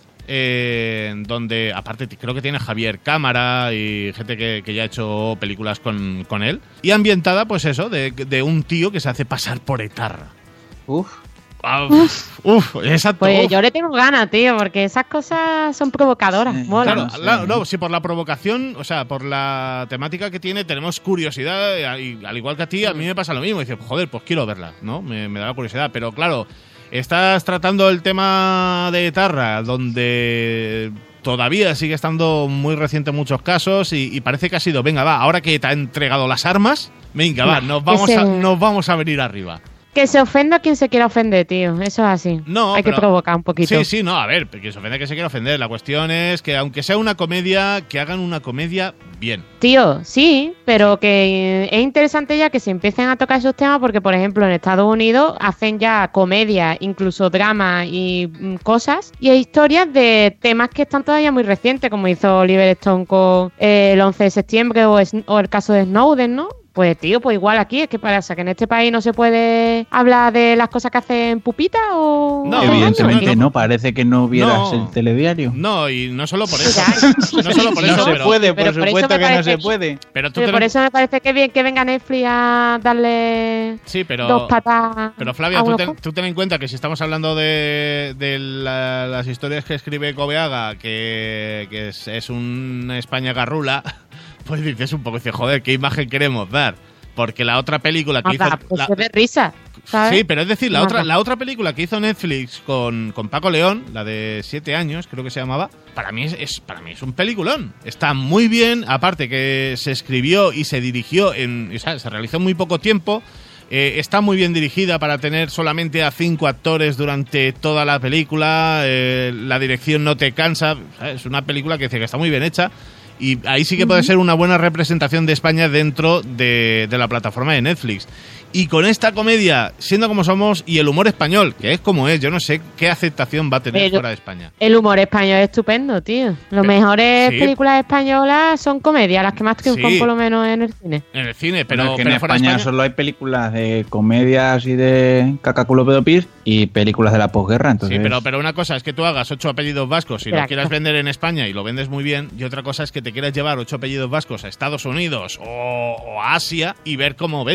Speaker 2: eh, donde aparte creo que tiene Javier Cámara y gente que, que ya ha hecho películas con, con él. Y ambientada, pues eso, de, de un tío que se hace pasar por etarra.
Speaker 1: Uf.
Speaker 2: Ah, uf, uf, exacto.
Speaker 4: Pues
Speaker 2: uf.
Speaker 4: yo le tengo ganas, tío, porque esas cosas son provocadoras.
Speaker 1: Sí,
Speaker 4: mola.
Speaker 2: Claro,
Speaker 1: sí.
Speaker 2: la, no, si por la provocación, o sea, por la temática que tiene, tenemos curiosidad, y al igual que a ti, a mí me pasa lo mismo. Dices, joder, pues quiero verla, ¿no? Me, me da la curiosidad. Pero claro, estás tratando el tema de Etarra, donde todavía sigue estando muy reciente en muchos casos, y, y parece que ha sido, venga, va, ahora que te ha entregado las armas, venga, va, nos vamos,
Speaker 4: Ese-
Speaker 2: a, nos vamos a venir arriba.
Speaker 4: Que se ofenda a quien se quiera ofender, tío. Eso es así.
Speaker 2: No,
Speaker 4: Hay
Speaker 2: pero-
Speaker 4: que provocar un poquito.
Speaker 2: Sí, sí, no, a ver, que se ofende que se quiera ofender. La cuestión es que aunque sea una comedia, que hagan una comedia bien.
Speaker 4: Tío, sí, pero que es interesante ya que se empiecen a tocar esos temas porque, por ejemplo, en Estados Unidos hacen ya comedia, incluso drama y mm, cosas, y hay historias de temas que están todavía muy recientes, como hizo Oliver Stone con eh, el once de septiembre o, es- o el caso de Snowden, ¿no? Pues tío, pues igual aquí, es que pasa que en este país no se puede hablar de las cosas que hacen Pupita o...
Speaker 2: No,
Speaker 1: Evidentemente
Speaker 2: no,
Speaker 1: no,
Speaker 2: no.
Speaker 1: parece que no vieras
Speaker 2: No.
Speaker 1: el telediario.
Speaker 2: No, y no solo por eso.
Speaker 4: Ya.
Speaker 2: No solo por
Speaker 1: No
Speaker 2: eso,
Speaker 1: se
Speaker 2: pero,
Speaker 1: puede, por
Speaker 4: pero por eso
Speaker 1: supuesto
Speaker 4: me
Speaker 1: que no
Speaker 4: parece
Speaker 1: se
Speaker 4: que-
Speaker 1: puede.
Speaker 2: pero tú
Speaker 4: Pero
Speaker 2: ten-
Speaker 4: por eso me parece que bien que venga Netflix a darle
Speaker 2: Sí, pero...
Speaker 4: dos patas
Speaker 2: Pero Flavia,
Speaker 4: a
Speaker 2: tú
Speaker 4: unos
Speaker 2: ten,
Speaker 4: co-
Speaker 2: tú ten en cuenta que si estamos hablando de, de la- las historias que escribe Cobeaga, que, que es, es un España garrula, pues dices un poco, dices, joder, ¿qué imagen queremos dar? Porque la otra película que hizo...
Speaker 4: Mata, pues
Speaker 2: la-
Speaker 4: se ve risa, ¿sabes?
Speaker 2: Sí, pero es decir, la
Speaker 4: Mata.
Speaker 2: otra, la otra película que hizo Netflix con, con Paco León, la de siete años, creo que se llamaba, para mí es, es- para mí es un peliculón. Está muy bien, aparte que se escribió y se dirigió, en, o sea, se realizó en muy poco tiempo. Eh, está muy bien dirigida para tener solamente a cinco actores durante toda la película. Eh, la dirección no te cansa. ¿Sabes? Es una película que dice que está muy bien hecha. Y ahí sí que puede ser una buena representación de España dentro de, de la plataforma de Netflix. Y con esta comedia, siendo como somos, y el humor español, que es como es, yo no sé qué aceptación va a tener
Speaker 4: Pero-
Speaker 2: fuera de España.
Speaker 4: El humor español es estupendo, tío. Las
Speaker 2: Pero-
Speaker 4: mejores
Speaker 2: sí.
Speaker 4: películas españolas son comedias, las que más triunfan
Speaker 2: Sí.
Speaker 4: por lo menos en el cine.
Speaker 2: En el cine, pero,
Speaker 1: Pero es que
Speaker 2: pero
Speaker 1: en
Speaker 2: fuera de
Speaker 1: España,
Speaker 2: España...
Speaker 1: solo hay películas de comedias y de cacaculo pedopis y películas de la posguerra, entonces...
Speaker 2: Sí, pero, pero una cosa es que tú hagas ocho apellidos vascos y lo
Speaker 4: Espera,
Speaker 2: quieras
Speaker 4: que-
Speaker 2: vender en España y lo vendes muy bien, y otra cosa es que te quieras llevar ocho apellidos vascos a Estados Unidos o, o a Asia y ver cómo vende.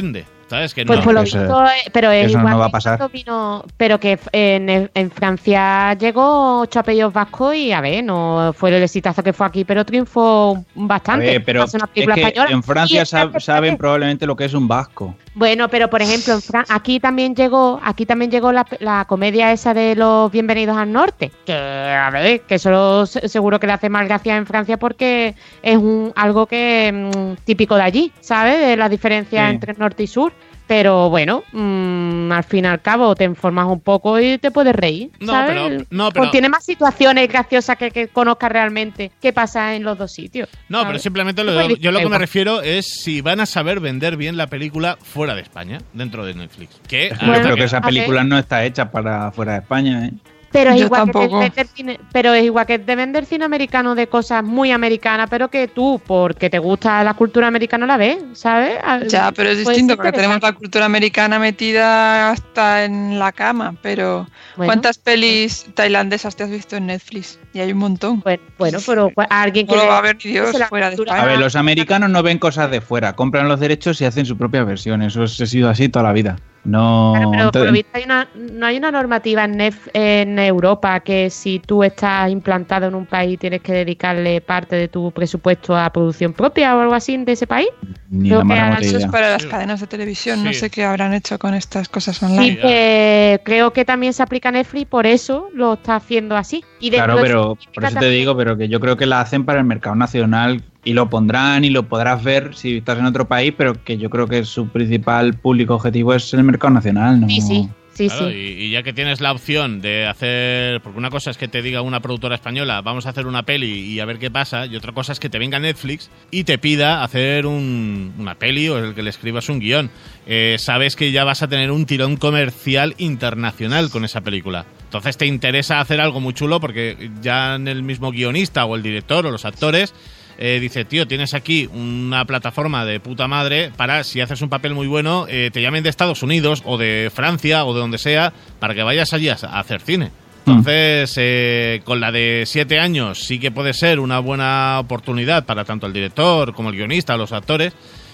Speaker 2: ¿Sabes? Que
Speaker 4: Pues
Speaker 2: no.
Speaker 4: por lo
Speaker 1: eso-
Speaker 4: visto, eh, pero es
Speaker 1: eso
Speaker 4: igual
Speaker 1: no va a
Speaker 4: que
Speaker 1: pasar.
Speaker 4: cuando vino- pero que en, en Francia llegó ocho apellidos vascos y a ver, no fue el exitazo que fue aquí, pero triunfó
Speaker 1: A
Speaker 4: bastante.
Speaker 1: ver, pero
Speaker 4: Hace una
Speaker 1: es
Speaker 4: película
Speaker 1: que
Speaker 4: española.
Speaker 1: en Francia
Speaker 4: Y es
Speaker 1: sab-
Speaker 4: que-
Speaker 1: saben probablemente lo que es un vasco.
Speaker 4: Bueno, pero por ejemplo, en Fran- aquí también llegó, aquí también llegó la, la comedia esa de los Bienvenidos al Norte, que a ver, que solo se- seguro que le hace más gracia en Francia porque es un algo que mm, típico de allí, ¿sabes? De la diferencia
Speaker 1: Sí.
Speaker 4: entre norte y sur. Pero bueno, mm, al fin y al cabo te informas un poco y te puedes reír,
Speaker 2: No,
Speaker 4: ¿sabes?
Speaker 2: pero- no, pero-
Speaker 4: Pues tiene más situaciones graciosas que, que conozcas realmente qué pasa en los dos sitios.
Speaker 2: No,
Speaker 4: ¿sabes?
Speaker 2: pero simplemente lo-
Speaker 4: Pues,
Speaker 2: yo lo que me
Speaker 4: igual.
Speaker 2: refiero es si van a saber vender bien la película fuera de España, dentro de Netflix. Que,
Speaker 1: Es que
Speaker 2: a
Speaker 1: yo
Speaker 2: ver,
Speaker 1: creo
Speaker 2: que-
Speaker 1: que esa
Speaker 4: a ver.
Speaker 1: película no está hecha para fuera de España, ¿eh?
Speaker 4: Pero es,
Speaker 3: Yo
Speaker 4: igual que
Speaker 3: tampoco.
Speaker 4: de vender cine, pero es igual que de vender cine americano de cosas muy americanas, pero que tú, porque te gusta la cultura americana, la ves, ¿sabes? A-
Speaker 3: Ya, pero es
Speaker 4: pues
Speaker 3: distinto porque
Speaker 4: interesante.
Speaker 3: tenemos la cultura americana metida hasta en la cama. Pero
Speaker 4: Bueno,
Speaker 3: ¿cuántas pelis tailandesas te has visto en Netflix? Y hay un montón.
Speaker 4: Bueno, bueno, pero pues, a alguien que
Speaker 3: No lo
Speaker 4: le-
Speaker 3: va a ver ni Dios
Speaker 4: se la
Speaker 3: fuera de
Speaker 4: cultura-
Speaker 3: España.
Speaker 1: A ver, los americanos no ven cosas de fuera, compran los derechos y hacen su propia versión. Eso ha sido así toda la vida. No.
Speaker 4: Claro, pero por lo
Speaker 1: entonces-
Speaker 4: visto hay una, no hay una normativa en, Nef- en Europa que si tú estás implantado en un país tienes que dedicarle parte de tu presupuesto a producción propia o algo así de ese país.
Speaker 1: Ni
Speaker 4: creo
Speaker 1: la más
Speaker 4: que
Speaker 1: remota
Speaker 4: eso
Speaker 3: Eso es
Speaker 1: idea.
Speaker 3: para las
Speaker 2: Sí.
Speaker 3: cadenas de televisión. No
Speaker 2: Sí.
Speaker 3: sé qué habrán hecho con estas cosas
Speaker 4: Sí,
Speaker 3: online.
Speaker 2: ya.
Speaker 4: que creo que también se aplica a Netflix, por eso lo está haciendo así. Y dentro
Speaker 1: Claro,
Speaker 4: de
Speaker 1: pero
Speaker 4: eso
Speaker 1: por
Speaker 4: significa
Speaker 1: eso te
Speaker 4: también-
Speaker 1: digo, pero que yo creo que la hacen para el mercado nacional y lo pondrán y lo podrás ver si estás en otro país, pero que yo creo que su principal público objetivo es el mercado nacional, ¿no?
Speaker 4: Sí, sí, sí,
Speaker 2: Claro,
Speaker 4: sí.
Speaker 2: y, y ya que tienes la opción de hacer, porque una cosa es que te diga una productora española, vamos a hacer una peli y a ver qué pasa, y otra cosa es que te venga Netflix y te pida hacer un- una peli o el que le escribas un guión. Eh, sabes que ya vas a tener un tirón comercial internacional con esa película. Entonces te interesa hacer algo muy chulo porque ya en el mismo guionista o el director o los actores eh, dice, tío, tienes aquí una plataforma de puta madre para, si haces un papel muy bueno, eh, te llamen de Estados Unidos o de Francia o de donde sea para que vayas allí a, a hacer cine. Entonces, eh, con la de siete años sí que puede ser una buena oportunidad para tanto el director como el guionista o los actores.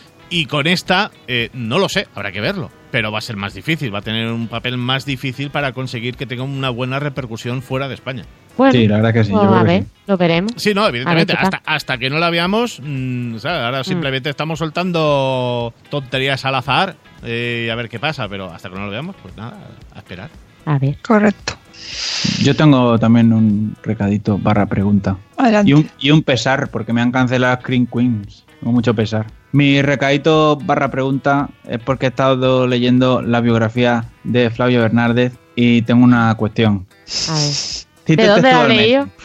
Speaker 2: Y con esta, eh, no lo sé, habrá que verlo. Pero va a ser más difícil, va a tener un papel más difícil para conseguir que tenga una buena repercusión fuera de España.
Speaker 4: Bueno,
Speaker 1: Sí, la verdad que sí, yo
Speaker 4: pues,
Speaker 1: creo
Speaker 4: a
Speaker 1: que
Speaker 4: ver,
Speaker 1: sí.
Speaker 4: lo veremos.
Speaker 2: Sí, no, evidentemente,
Speaker 4: A ver qué
Speaker 2: hasta, hasta que no la veamos, mm, ¿sabes? Ahora simplemente estamos soltando tonterías al azar eh, y a ver qué pasa, pero hasta que no lo veamos, pues nada, a esperar.
Speaker 4: A ver.
Speaker 3: Correcto.
Speaker 1: Yo tengo también un recadito barra pregunta.
Speaker 3: Adelante.
Speaker 1: Y un, y un pesar, porque me han cancelado Screen Queens. Tengo mucho pesar. Mi recadito barra pregunta es porque he estado leyendo la biografía de Flavio Bernárdez y tengo una cuestión.
Speaker 4: A ver.
Speaker 1: Cito
Speaker 4: ¿De dónde la has
Speaker 1: textualmente.
Speaker 4: leído?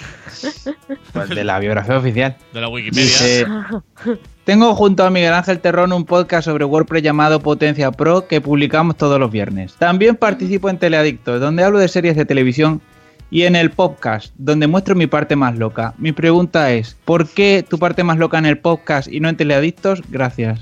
Speaker 1: Pues de la biografía oficial.
Speaker 2: De la Wikipedia.
Speaker 1: Dice, tengo junto a Miguel Ángel Terrón un podcast sobre WordPress llamado Potencia Pro que publicamos todos los viernes. También participo en Teleadictos, donde hablo de series de televisión, y en el podcast, donde muestro mi parte más loca. Mi pregunta es, ¿por qué tu parte más loca en el podcast y no en Teleadictos? Gracias.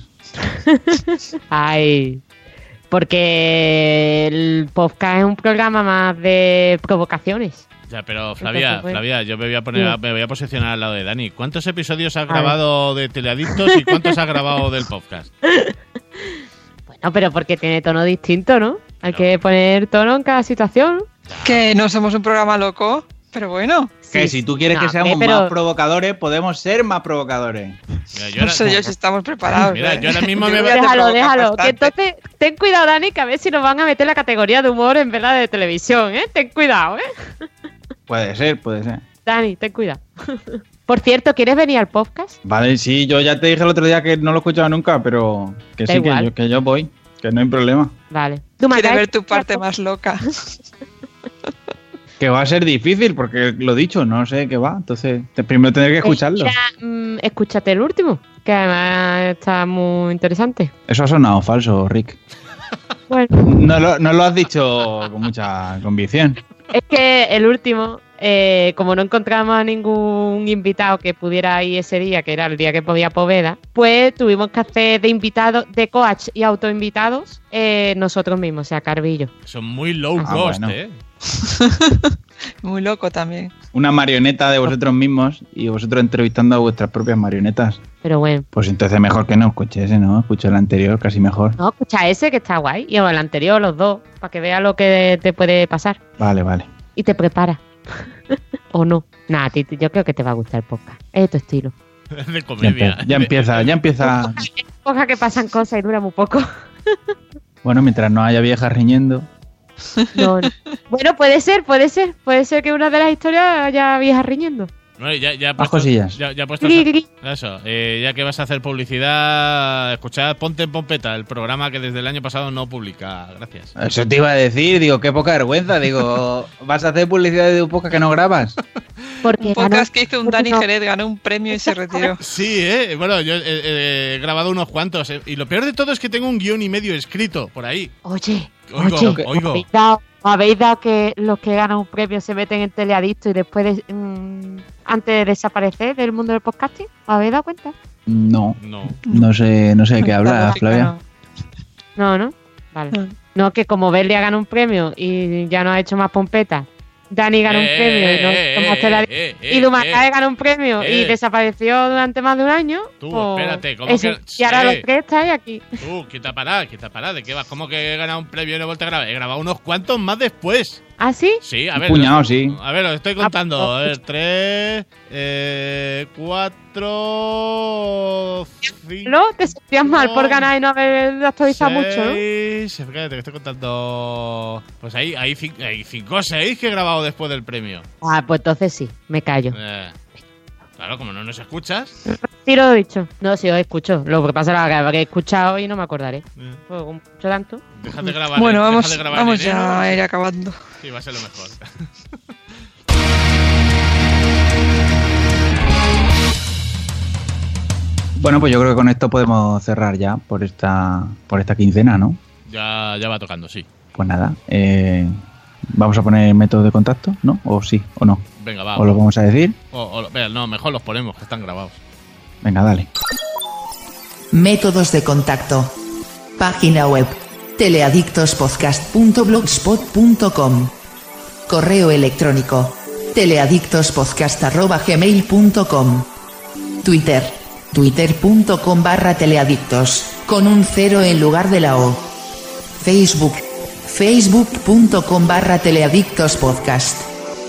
Speaker 4: Ay. Porque el podcast es un programa más de provocaciones.
Speaker 2: Ya, pero Flavia,
Speaker 4: Entonces, bueno.
Speaker 2: Flavia, yo me voy a poner,
Speaker 4: Dime.
Speaker 2: me voy a posicionar al lado de Dani. ¿Cuántos episodios has
Speaker 4: ver.
Speaker 2: grabado de Teleadictos y cuántos has grabado del podcast?
Speaker 4: Bueno, pero porque tiene tono distinto, ¿no? Hay
Speaker 2: No.
Speaker 4: que poner tono en cada situación.
Speaker 3: Que no somos un programa loco, pero bueno.
Speaker 1: Que
Speaker 4: Sí.
Speaker 1: si tú quieres
Speaker 4: No,
Speaker 1: que seamos
Speaker 4: hombre, pero-
Speaker 1: más provocadores, podemos ser más provocadores.
Speaker 2: Mira, yo
Speaker 3: No
Speaker 2: ahora-
Speaker 3: sé yo si estamos preparados.
Speaker 2: Mira,
Speaker 3: ¿eh?
Speaker 2: yo ahora mismo
Speaker 3: Yo
Speaker 2: me
Speaker 3: creo
Speaker 2: voy
Speaker 3: que
Speaker 2: a-
Speaker 3: te
Speaker 4: Déjalo,
Speaker 3: provocas
Speaker 4: déjalo. Que
Speaker 3: bastante.
Speaker 4: entonces, ten cuidado, Dani, que a ver si nos van a meter la categoría de humor en verdad de televisión, ¿eh? Ten cuidado, ¿eh?
Speaker 1: Puede ser, puede ser.
Speaker 4: Dani, ten cuidado. Por cierto, ¿quieres venir al podcast?
Speaker 1: Vale, sí, yo ya te dije el otro día que no lo he escuchado nunca, pero que
Speaker 4: Da
Speaker 1: sí, que
Speaker 4: igual.
Speaker 1: yo, que yo voy, que no hay problema.
Speaker 4: Vale. ¿Tú,
Speaker 3: Quiere
Speaker 4: Macay,
Speaker 3: ver tu
Speaker 4: quieres
Speaker 3: parte
Speaker 4: al
Speaker 3: más loca.
Speaker 1: Que va a ser difícil, porque lo dicho, no sé qué va. Entonces, te- primero tendré que
Speaker 4: podcast?
Speaker 1: escucharlo.
Speaker 4: Mira, mm, escúchate el último, que además está muy interesante.
Speaker 1: Eso ha sonado falso, Rick.
Speaker 4: Bueno,
Speaker 1: No lo, no lo has dicho con mucha convicción.
Speaker 4: es que el último eh, como no encontramos a ningún invitado que pudiera ir ese día, que era el día que podía Poveda, pues tuvimos que hacer de invitados, de coach y autoinvitados eh, nosotros mismos, o sea, Carvillo.
Speaker 2: Son muy low
Speaker 1: Ah,
Speaker 2: cost,
Speaker 1: bueno.
Speaker 2: ¿eh?
Speaker 3: Muy loco también.
Speaker 1: Una marioneta de vosotros mismos y vosotros entrevistando a vuestras propias marionetas.
Speaker 4: Pero bueno,
Speaker 1: Pues entonces mejor que no escuche ese, ¿no? Escucha el anterior, casi mejor.
Speaker 4: no, escucha ese que está guay, y el anterior, los dos, para que veas lo que te puede pasar.
Speaker 1: Vale, vale.
Speaker 4: Y te prepara. ¿O no? Nada, Titi, yo creo que te va a gustar el podcast. Es de tu estilo.
Speaker 2: De
Speaker 1: Ya,
Speaker 2: comedia.
Speaker 1: empe- ya empieza, ya empieza.
Speaker 4: Podcast que pasan cosas y dura muy poco.
Speaker 1: Bueno, mientras no haya viejas riñendo.
Speaker 4: No, no. Bueno, puede ser, puede ser. Puede ser que una de las historias haya viejas riñendo.
Speaker 2: Bueno, ya, ya,
Speaker 1: Más cosillas.
Speaker 2: Ya, ya puesto
Speaker 4: Gri, gri.
Speaker 2: eso, eh, ya que vas a hacer publicidad, escuchad Ponte en Pompeta, el programa que desde el año pasado no publica. Gracias.
Speaker 1: Eso te iba a decir, digo, qué poca vergüenza. Digo, ¿vas a hacer publicidad de un podcast que no grabas?
Speaker 4: Porque
Speaker 3: Un podcast
Speaker 4: ganó-
Speaker 3: que hizo un Dani
Speaker 4: no.
Speaker 3: Jerez, ganó un premio y se retiró.
Speaker 2: Sí, eh. Bueno, yo eh, eh, he grabado unos cuantos. eh, y lo peor de todo es que tengo un guión y medio escrito por ahí.
Speaker 4: Oye,
Speaker 2: Oigo,
Speaker 4: oye,
Speaker 2: oigo.
Speaker 4: ¿habéis dado, habéis dado que los que ganan un premio se meten en Teleadicto y después, de- mm, antes de desaparecer del mundo del podcasting? ¿Os habéis dado cuenta?
Speaker 1: No,
Speaker 2: No.
Speaker 1: no sé, no sé de qué hablas,
Speaker 3: Claro,
Speaker 1: Flavia.
Speaker 4: No, ¿no? Vale.
Speaker 3: No.
Speaker 4: No, que como Belia gana un premio y ya no ha hecho más pompetas, Dani gana un
Speaker 2: Eh,
Speaker 4: premio y no
Speaker 2: eh,
Speaker 4: ha hecho más
Speaker 2: eh,
Speaker 4: Teleadicto,
Speaker 2: eh, eh,
Speaker 4: y Lumacae
Speaker 2: eh.
Speaker 4: gana un premio y
Speaker 2: eh.
Speaker 4: desapareció durante más de un año.
Speaker 2: Tú,
Speaker 4: pues,
Speaker 2: espérate, ¿cómo
Speaker 4: eso.
Speaker 2: que-
Speaker 4: Y ahora
Speaker 2: eh.
Speaker 4: los tres estáis aquí.
Speaker 2: Tú, quita parada, quita parada. ¿De qué vas? ¿Cómo que he ganado un premio y no he vuelto a grabar? He grabado unos cuantos más después.
Speaker 4: ¿Ah, sí?
Speaker 2: Sí, a
Speaker 1: Un
Speaker 2: ver.
Speaker 1: puñado,
Speaker 2: los-
Speaker 1: sí.
Speaker 2: A ver, lo estoy contando.
Speaker 4: Ah,
Speaker 2: A ver, tres, eh, cuatro, cinco.
Speaker 4: ¿No? ¿Te sentías mal por ganar y no haber actualizado mucho, no?
Speaker 2: seis, Fíjate que estoy contando. Pues ahí hay, cin- hay cinco o seis que he grabado después del premio.
Speaker 4: Ah, pues entonces sí, me callo.
Speaker 2: Eh, claro, como no nos escuchas.
Speaker 4: Sí lo he dicho. No, sí, os escucho. Lo que pasa es que habré escuchado y no me acordaré.
Speaker 2: eh,
Speaker 4: Pues, como mucho tanto.
Speaker 2: deja de grabar.
Speaker 3: Bueno,
Speaker 2: en-
Speaker 3: vamos,
Speaker 2: deja de grabar
Speaker 3: vamos
Speaker 2: en enero.
Speaker 3: ya a ir acabando.
Speaker 2: Sí, va a ser lo mejor.
Speaker 1: Bueno, pues yo creo que con esto podemos cerrar ya por esta, por esta quincena, ¿no?
Speaker 2: ya, ya va tocando, sí.
Speaker 1: Pues nada, eh, vamos a poner métodos de contacto, ¿no? O sí, o no.
Speaker 2: Venga, va.
Speaker 1: ¿O lo vamos a decir?
Speaker 2: O- o lo- vea, no, mejor los ponemos, que están grabados.
Speaker 1: Venga, dale.
Speaker 5: Métodos de contacto. Página web teleadictospodcast punto blogspot punto com. Correo electrónico teleadictospodcast arroba gmail punto com. Twitter twitter.com barra teleadictos, con un cero en lugar de la O. Facebook facebook.com barra teleadictospodcast.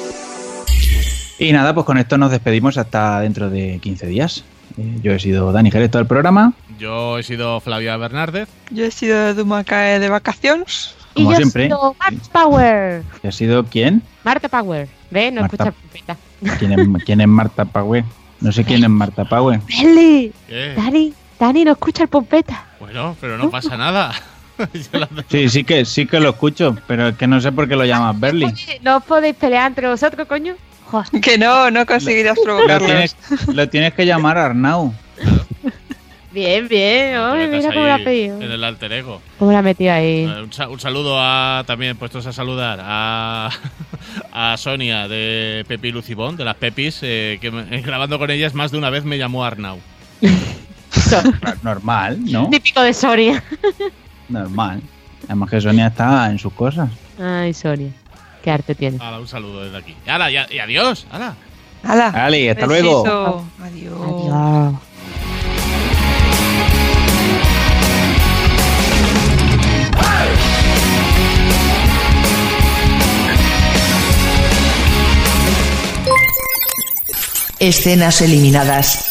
Speaker 1: Y nada, pues con esto nos despedimos hasta dentro de quince días. Eh, yo he sido Dani Jerez, todo el programa.
Speaker 2: Yo he sido Flavia Bernárdez.
Speaker 3: Yo he sido Dumacae de vacaciones.
Speaker 1: Como
Speaker 4: y yo
Speaker 1: siempre.
Speaker 4: sido Marta Power.
Speaker 1: ¿Y ha sido quién?
Speaker 4: Marta Power. ¿Ves? No
Speaker 1: Marta.
Speaker 4: escucha pompeta.
Speaker 1: ¿Quién es, quién es Marta Power? No sé quién es Marta Power.
Speaker 4: Beli.
Speaker 2: ¿Qué?
Speaker 4: Dani, Dani no escucha el pompeta.
Speaker 2: Bueno, pero no pasa nada. Yo la-
Speaker 1: Sí, sí que, sí que lo escucho, pero es que no sé por qué lo llamas Berly.
Speaker 4: Oye, no os podéis pelear entre vosotros, coño. Joder.
Speaker 3: Que no, no conseguirás
Speaker 1: Lo
Speaker 3: provocarlos.
Speaker 1: tienes, lo tienes que llamar Arnau.
Speaker 4: Bien, bien.
Speaker 2: Te
Speaker 4: Oye,
Speaker 2: metas
Speaker 4: mira cómo
Speaker 2: ahí
Speaker 4: lo ha pedido.
Speaker 2: En el alter ego.
Speaker 4: ¿Cómo la ha metido ahí?
Speaker 2: Eh, un, sa- un saludo a también puestos a saludar a, a Sonia de Pepi Lucibón, de las Pepis, eh, que me- grabando con ellas más de una vez me llamó Arnau.
Speaker 1: Normal, ¿no?
Speaker 4: Típico de Sonia.
Speaker 1: Normal. Además que Sonia está en sus cosas.
Speaker 4: Ay, Sonia. Qué arte tiene.
Speaker 2: Hala, un saludo desde aquí. Y, ala, y, a- y adiós. Hala.
Speaker 3: ¡Hala!
Speaker 1: Vale, hasta
Speaker 3: Besito.
Speaker 1: luego.
Speaker 3: Adiós.
Speaker 4: Adiós.
Speaker 5: Escenas eliminadas.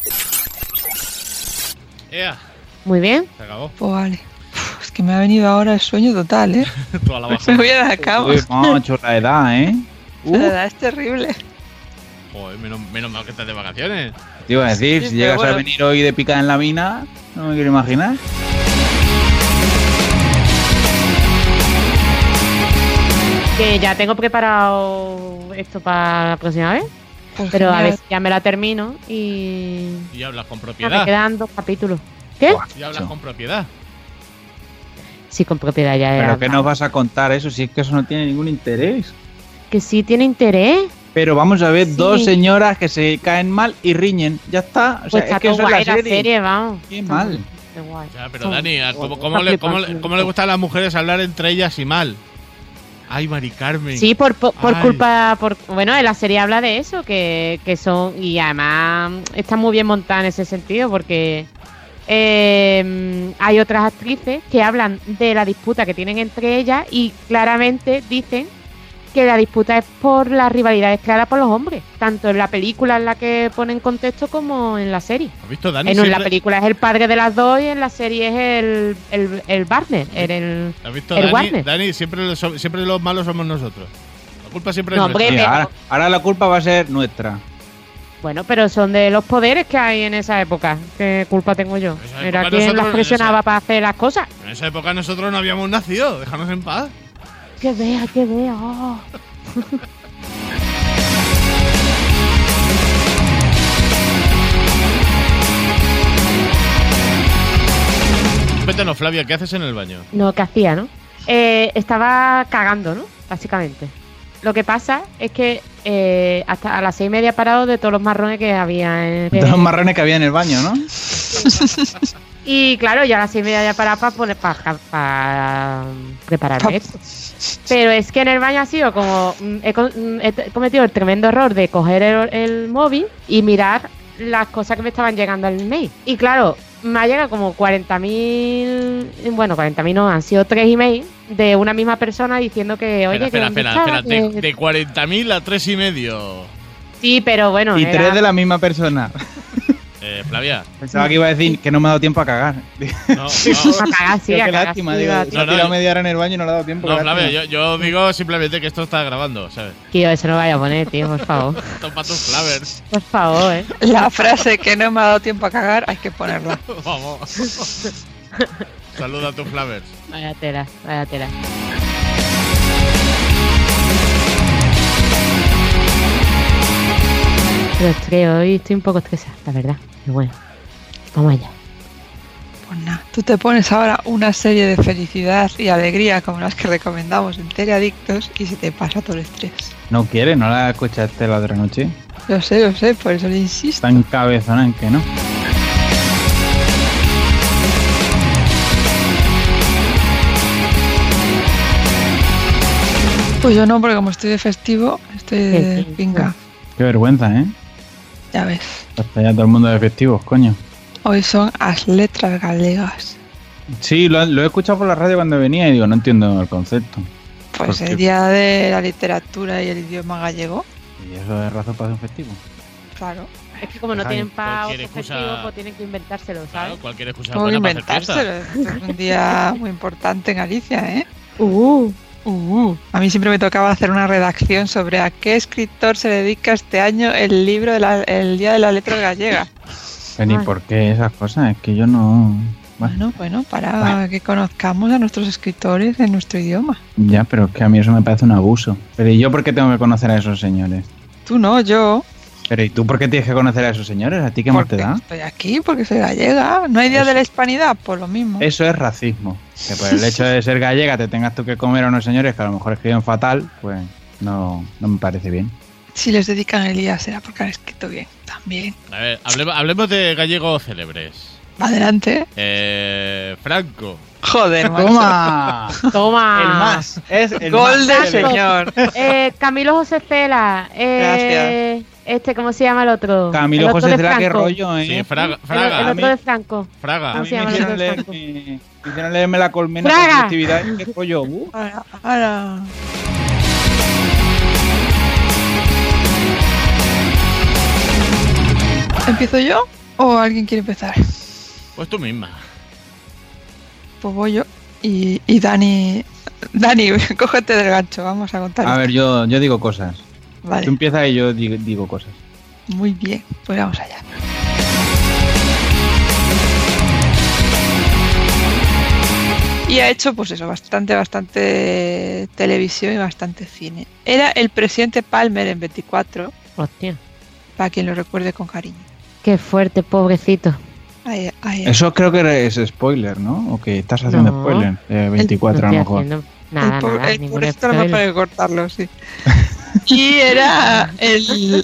Speaker 2: Ea,
Speaker 4: Muy bien.
Speaker 2: se acabó.
Speaker 3: Pues vale. Uf, es que me ha venido ahora el sueño total, ¿eh?
Speaker 2: Toda la
Speaker 3: Me
Speaker 2: basura.
Speaker 3: voy a la cama.
Speaker 1: Uy, macho, la edad, ¿eh?
Speaker 3: La verdad es terrible.
Speaker 2: Joder, menos, menos mal que estás de vacaciones.
Speaker 1: Te iba a decir,
Speaker 3: Sí,
Speaker 1: si
Speaker 3: pero
Speaker 1: llegas
Speaker 3: bueno.
Speaker 1: a venir hoy de picada en la mina, no me quiero imaginar.
Speaker 4: Que ya tengo preparado esto para la próxima vez.
Speaker 3: Pues
Speaker 4: Pero a
Speaker 3: genial.
Speaker 4: ver si ya me la termino y.
Speaker 2: Y hablas con
Speaker 4: Ya me
Speaker 2: propiedad.
Speaker 4: quedan dos capítulos. ¿Qué?
Speaker 1: Buah,
Speaker 2: Y hablas
Speaker 1: macho.
Speaker 2: con propiedad.
Speaker 4: Sí, con propiedad ya. he
Speaker 1: Pero ¿qué
Speaker 4: hablado.
Speaker 1: nos vas a contar eso si es que eso no tiene ningún interés?
Speaker 4: Que sí tiene interés.
Speaker 1: pero vamos a ver
Speaker 4: Sí.
Speaker 1: dos señoras que se caen mal y riñen. Ya está. O sea,
Speaker 4: Pues
Speaker 1: es
Speaker 4: está
Speaker 1: que
Speaker 4: todo
Speaker 1: eso es la
Speaker 4: guay la
Speaker 1: serie.
Speaker 4: serie, vamos.
Speaker 1: Qué
Speaker 4: Está
Speaker 1: mal.
Speaker 4: muy- qué guay.
Speaker 2: Ya, pero
Speaker 4: Son-
Speaker 2: Dani, ¿cómo,
Speaker 4: está
Speaker 2: cómo le, cómo, le,
Speaker 4: flipando.
Speaker 2: cómo le gustan a las mujeres hablar entre ellas y mal? Ay, Mari Carmen.
Speaker 4: Sí, por, por, por
Speaker 2: Ay.
Speaker 4: culpa, por bueno, en la serie habla de eso, que, que son, y además está muy bien montada en ese sentido, porque eh, hay otras actrices que hablan de la disputa que tienen entre ellas y claramente dicen que la disputa es por las rivalidades creadas por los hombres, tanto en la película en la que pone en contexto como en la serie.
Speaker 2: ¿Has visto, Dani?
Speaker 4: En la
Speaker 2: Siempre-
Speaker 4: película es el padre de las dos y en la serie es el, el, el Barner, el, el-
Speaker 2: ¿Has visto,
Speaker 4: el
Speaker 2: Dani?
Speaker 4: Warner.
Speaker 2: Dani, siempre, lo so- siempre los malos somos nosotros. La culpa siempre
Speaker 4: No,
Speaker 2: es nuestra.
Speaker 4: hombre,
Speaker 1: Sí,
Speaker 4: pero-
Speaker 1: ahora, ahora la culpa va a ser nuestra.
Speaker 4: Bueno, pero son de los poderes que hay en esa época. ¿Qué culpa tengo yo?
Speaker 2: En esa
Speaker 4: Era
Speaker 2: época
Speaker 4: quien
Speaker 2: nosotros-
Speaker 4: las presionaba
Speaker 2: en esa-
Speaker 4: para hacer las cosas.
Speaker 2: En esa época nosotros no habíamos nacido. Déjanos en paz.
Speaker 4: Que vea, que vea. oh.
Speaker 2: Cuéntanos, Flavia, ¿qué haces en el baño?
Speaker 4: No, ¿qué hacía, no? Eh, estaba cagando, ¿no? Básicamente. Lo que pasa es que eh, hasta a las seis y media he parado de todos los marrones que había. En,
Speaker 1: De los marrones que había en el baño, ¿no?
Speaker 4: Y claro, ya a las seis y media ya paraba para poner para, para prepararme esto. Pero es que en el baño ha sido como mm, he, co- mm, he t- cometido el tremendo error de coger el, el móvil y mirar las cosas que me estaban llegando al mail. Y claro, me ha llegado como cuarenta mil, bueno, cuarenta mil no, han sido tres emails de una misma persona diciendo que, oye,
Speaker 2: espera,
Speaker 4: que
Speaker 2: espera,
Speaker 4: dónde
Speaker 2: espera,
Speaker 4: estaba,
Speaker 2: espera.
Speaker 4: que-
Speaker 2: De, de cuarenta mil a tres y medio.
Speaker 4: Sí, pero bueno,
Speaker 1: Y
Speaker 4: era-
Speaker 1: tres de la misma persona.
Speaker 2: Eh, Flavia.
Speaker 1: Pensaba que iba a decir que no me ha dado tiempo a cagar.
Speaker 2: No, no,
Speaker 4: a cagar, sí,
Speaker 1: Tío,
Speaker 4: a
Speaker 1: qué
Speaker 4: cagar,
Speaker 1: lástima,
Speaker 4: sí,
Speaker 1: digo.
Speaker 4: a-
Speaker 1: Se
Speaker 2: No,
Speaker 1: ha
Speaker 2: no,
Speaker 1: tirado
Speaker 2: yo-
Speaker 1: media hora en el baño y no le ha dado tiempo.
Speaker 2: no,
Speaker 1: qué
Speaker 2: Flavia,
Speaker 1: lástima.
Speaker 2: yo, yo digo simplemente que esto está grabando, ¿sabes?
Speaker 4: Tío, eso no vaya a poner, tío, por favor.
Speaker 2: Esto para tus Flavers.
Speaker 4: Por favor, eh.
Speaker 3: La frase que no me ha dado tiempo a cagar hay que ponerla.
Speaker 2: Vamos. Saluda a tus Flavers.
Speaker 4: Vaya tela, vaya tela. Pero estoy, hoy estoy un poco estresada, la verdad. Pero bueno, vamos allá.
Speaker 3: Pues nada, tú te pones ahora una serie de felicidad y alegría como las que recomendamos en Teleadictos y se te pasa todo el estrés.
Speaker 1: No quiere, no la escuchaste la otra noche.
Speaker 3: Lo sé, lo sé, por eso le insisto.
Speaker 1: Tan cabezona en que no.
Speaker 3: Pues yo no, porque como estoy de festivo, estoy de
Speaker 4: Sí, sí.
Speaker 3: pinga.
Speaker 1: Qué vergüenza, ¿eh?
Speaker 3: Ya ves.
Speaker 1: Hasta ya todo el mundo de festivos, coño.
Speaker 3: Hoy son las letras galegas.
Speaker 1: Sí, lo, lo he escuchado por la radio cuando venía y digo, no entiendo el concepto.
Speaker 3: Pues
Speaker 1: ¿Por qué?
Speaker 3: el día de la literatura y el idioma gallego.
Speaker 1: ¿Y eso es razón para hacer un festivo?
Speaker 3: Claro.
Speaker 4: Es que como no
Speaker 1: Ajá,
Speaker 4: tienen para
Speaker 2: cualquier
Speaker 4: otro
Speaker 2: excusa-
Speaker 4: festivo, pues tienen que inventárselo,
Speaker 2: Claro,
Speaker 4: ¿sabes?
Speaker 2: cualquier excusa
Speaker 3: Tengo que
Speaker 2: buena para hacer
Speaker 3: inventárselo.
Speaker 2: fiesta.
Speaker 3: Esto es un día muy importante en Galicia, ¿eh?
Speaker 4: Uh,
Speaker 3: Uh, a mí siempre me tocaba hacer una redacción sobre a qué escritor se dedica este año el libro del el Día de las Letras Gallegas.
Speaker 1: Pero ni
Speaker 4: Ay.
Speaker 1: por qué esas cosas, es que yo no... Bueno,
Speaker 3: Bueno, bueno, para
Speaker 1: Bueno.
Speaker 3: que conozcamos a nuestros escritores en nuestro idioma.
Speaker 1: ya, pero es que a mí eso me parece un abuso. Pero ¿y yo por qué tengo que conocer a esos señores?
Speaker 3: Tú no, yo.
Speaker 1: Pero ¿y tú por qué tienes que conocer a esos señores? ¿A ti qué más te
Speaker 3: Porque
Speaker 1: da?
Speaker 3: estoy aquí, porque soy gallega. ¿No hay Día
Speaker 1: Eso.
Speaker 3: de la Hispanidad? Pues lo mismo.
Speaker 1: Eso es racismo. Que por el hecho de ser gallega te tengas tú que comer a unos señores que a lo mejor escriben fatal, pues no, no me parece bien.
Speaker 3: Si les dedican el día será porque han escrito bien. También.
Speaker 2: A ver, hablemos, hablemos de gallegos célebres.
Speaker 3: Adelante.
Speaker 2: Eh, Franco.
Speaker 3: Joder, macho.
Speaker 1: ¡Toma!
Speaker 4: toma.
Speaker 1: El más. Es el
Speaker 3: Gol
Speaker 1: más
Speaker 3: del
Speaker 1: célebre.
Speaker 3: señor.
Speaker 4: Eh, Camilo José Cela. Eh, este, ¿cómo se llama el otro?
Speaker 1: Camilo
Speaker 4: El otro
Speaker 1: José
Speaker 4: de
Speaker 1: Cela, qué
Speaker 4: Franco.
Speaker 1: rollo, ¿eh?
Speaker 2: Sí, Fraga.
Speaker 4: El,
Speaker 2: Fraga.
Speaker 4: el
Speaker 1: A
Speaker 4: otro
Speaker 1: mí-
Speaker 4: de Franco.
Speaker 2: Fraga.
Speaker 1: A
Speaker 4: ¿Cómo
Speaker 1: mí
Speaker 4: se
Speaker 1: me
Speaker 4: llama el
Speaker 1: hicieron,
Speaker 4: otro de
Speaker 1: leer,
Speaker 4: Franco?
Speaker 1: me, me hicieron leerme la colmena
Speaker 4: ¡Fraga!
Speaker 1: con su actividad. ¿Qué rollo? Uh.
Speaker 3: Ahora, ahora. ¿Empiezo yo o alguien quiere empezar?
Speaker 2: Pues tú misma.
Speaker 3: Pues voy yo. Y, y Dani, Dani, cógete del gancho, vamos a contar.
Speaker 1: A
Speaker 3: esto.
Speaker 1: ver, yo, yo digo cosas.
Speaker 3: Vale,
Speaker 1: Tú empiezas y yo digo, digo cosas.
Speaker 3: muy bien, pues vamos allá. Y ha hecho, pues eso, bastante, bastante televisión y bastante cine. Era el presidente Palmer en veinticuatro,
Speaker 4: Hostia.
Speaker 3: para quien lo recuerde con cariño.
Speaker 4: Qué fuerte, pobrecito.
Speaker 3: Ahí, ahí,
Speaker 1: Eso creo que es spoiler, ¿no? O que estás haciendo
Speaker 4: No.
Speaker 1: spoiler. Eh, veinticuatro
Speaker 4: No
Speaker 1: a lo
Speaker 4: estoy
Speaker 1: mejor.
Speaker 4: haciendo nada,
Speaker 3: el pobre,
Speaker 4: nada,
Speaker 3: el
Speaker 4: ningún
Speaker 3: pobrecito no me
Speaker 4: spoiler.
Speaker 3: puede cortarlo, sí. Y era el...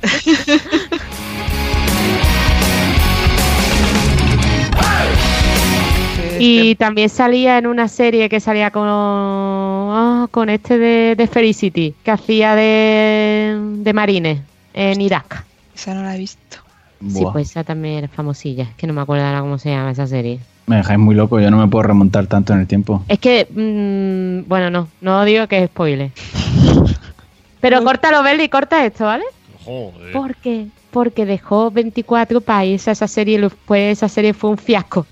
Speaker 4: Y también salía en una serie que salía con, oh, con este de, de Felicity, que hacía de, de marines en Irak.
Speaker 3: Esa no la he visto.
Speaker 4: Sí,
Speaker 1: Buah.
Speaker 4: pues esa también era famosilla. Es que no me acuerdo ahora cómo se llama esa serie.
Speaker 1: Me dejáis muy loco, yo no me puedo remontar tanto en el tiempo.
Speaker 4: Es que, mmm, bueno, no, no digo que es spoiler. Pero córtalo, Berli, corta esto, ¿vale?
Speaker 2: Joder.
Speaker 4: ¿Por qué? Porque dejó veinticuatro para irse a esa serie y después esa serie fue un fiasco.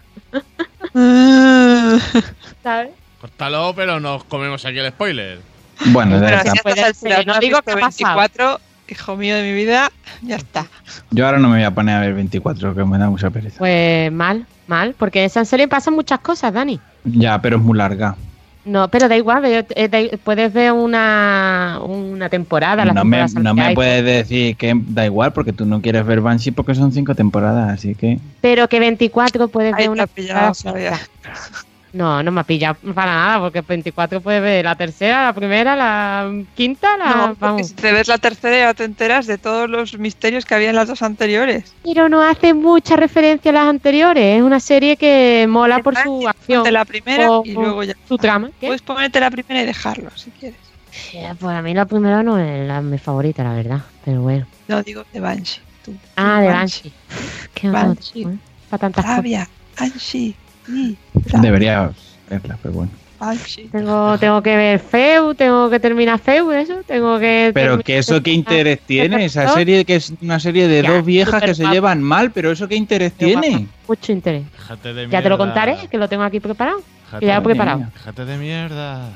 Speaker 4: ¿Sabes?
Speaker 2: Córtalo, pero nos comemos aquí el spoiler.
Speaker 1: Bueno, ya
Speaker 3: Pero
Speaker 1: está.
Speaker 3: si a
Speaker 4: Puede
Speaker 3: estas
Speaker 4: ser,
Speaker 3: alturas
Speaker 4: no
Speaker 3: has
Speaker 4: digo
Speaker 3: visto
Speaker 4: que ha pasado.
Speaker 3: veinticuatro, hijo mío de mi vida, ya está.
Speaker 1: Yo ahora no me voy a poner a ver veinticuatro, que me da mucha pereza.
Speaker 4: Pues mal, mal, porque en esa serie pasan muchas cosas, Dani.
Speaker 1: Ya, pero es muy larga.
Speaker 4: No, pero da igual, ve- eh, da- puedes ver una, una temporada. las
Speaker 1: No me,
Speaker 4: temporadas
Speaker 1: no
Speaker 4: que
Speaker 1: me
Speaker 4: hay,
Speaker 1: puedes decir que da igual, porque tú no quieres ver Banshee porque son cinco temporadas, así que...
Speaker 4: Pero que veinticuatro puedes
Speaker 3: Ahí
Speaker 4: ver
Speaker 3: te
Speaker 4: una
Speaker 3: ha pillado,
Speaker 4: temporada
Speaker 3: Flavia.
Speaker 4: suelta. No, no me ha pillado para nada, porque veinticuatro puedes ver la tercera, la primera, la quinta, la...
Speaker 3: No, porque
Speaker 4: vamos.
Speaker 3: si te ves la tercera ya te enteras de todos los misterios que había en las dos anteriores.
Speaker 4: Pero no hace mucha referencia a las anteriores. Es una serie que mola por su acción,
Speaker 3: Ponte la primera
Speaker 4: o-
Speaker 3: y luego ya.
Speaker 4: su trama. ¿Qué?
Speaker 3: Puedes ponerte la primera y dejarlo si quieres.
Speaker 4: Eh, Pues a mí la primera no es la mi favorita, la verdad. Pero bueno.
Speaker 3: No digo de Banshee. Tú.
Speaker 4: Ah, de Banshee. Que no tengo
Speaker 3: Banshee.
Speaker 4: tiempo, ¿eh? Para tantas cosas.
Speaker 3: Rabia, Banshee. Sí, rabia,
Speaker 1: Deberías verla, pero bueno.
Speaker 3: Banshee.
Speaker 4: Tengo, tengo que ver Feu, tengo que terminar Feu, eso. Tengo que.
Speaker 1: Pero
Speaker 4: terminar-
Speaker 1: que eso qué interés tiene, esa
Speaker 4: ¿no?
Speaker 1: serie que es una serie de
Speaker 4: Ya,
Speaker 1: dos viejas
Speaker 4: súper
Speaker 1: que se
Speaker 4: guapa.
Speaker 1: llevan mal, pero eso qué interés
Speaker 4: Qué
Speaker 1: tiene.
Speaker 4: guapa. Mucho interés.
Speaker 2: Déjate de
Speaker 4: Ya te lo
Speaker 2: mierda.
Speaker 4: contaré, que lo tengo aquí preparado.
Speaker 2: Déjate,
Speaker 4: Que ya lo he
Speaker 1: Madre
Speaker 4: preparado.
Speaker 1: mía.
Speaker 2: déjate de mierda.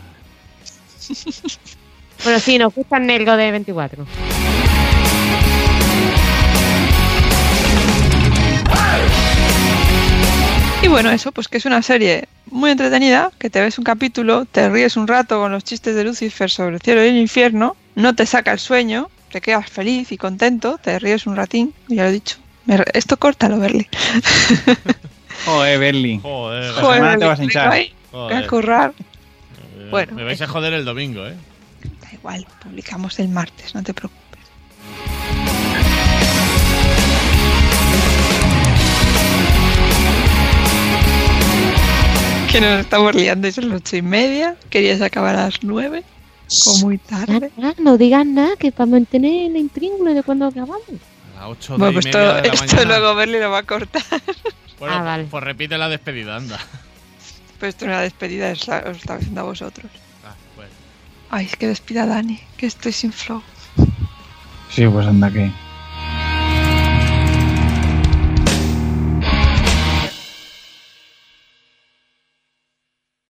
Speaker 4: Bueno, sí, nos gusta el negro de veinticuatro.
Speaker 3: Y bueno, eso, pues que es una serie muy entretenida, que te ves un capítulo, te ríes un rato con los chistes de Lucifer sobre el cielo y el infierno, no te saca el sueño, te quedas feliz y contento, te ríes un ratín, ya lo he dicho. Me re- Esto córtalo, Berli.
Speaker 1: Joder, Berli.
Speaker 2: Joder,
Speaker 1: Joder. semana te vas a
Speaker 3: Berli,
Speaker 1: hinchar.
Speaker 3: ay, voy a
Speaker 2: joder.
Speaker 3: currar.
Speaker 2: Eh,
Speaker 3: Bueno.
Speaker 2: Me vais a joder el domingo, ¿eh?
Speaker 3: Da igual, publicamos el martes, no te preocupes. Que nos estamos liando y son las ocho y media. Querías acabar a las nueve. O muy tarde.
Speaker 4: Ah, no digas nada, que para mantener la intríngulo de cuando acabamos.
Speaker 2: A las ocho
Speaker 3: Bueno,
Speaker 2: y
Speaker 3: pues
Speaker 2: media
Speaker 3: esto,
Speaker 2: de la
Speaker 3: esto
Speaker 2: mañana.
Speaker 3: luego Berli lo va a cortar.
Speaker 2: Bueno,
Speaker 4: Ah, vale.
Speaker 2: pues repite la despedida, anda.
Speaker 3: Pero esto no es una despedida, es la- os estaba haciendo a vosotros.
Speaker 2: Ah, bueno.
Speaker 3: Ay, es que despida a Dani, que estoy sin flow.
Speaker 1: Sí, pues anda que...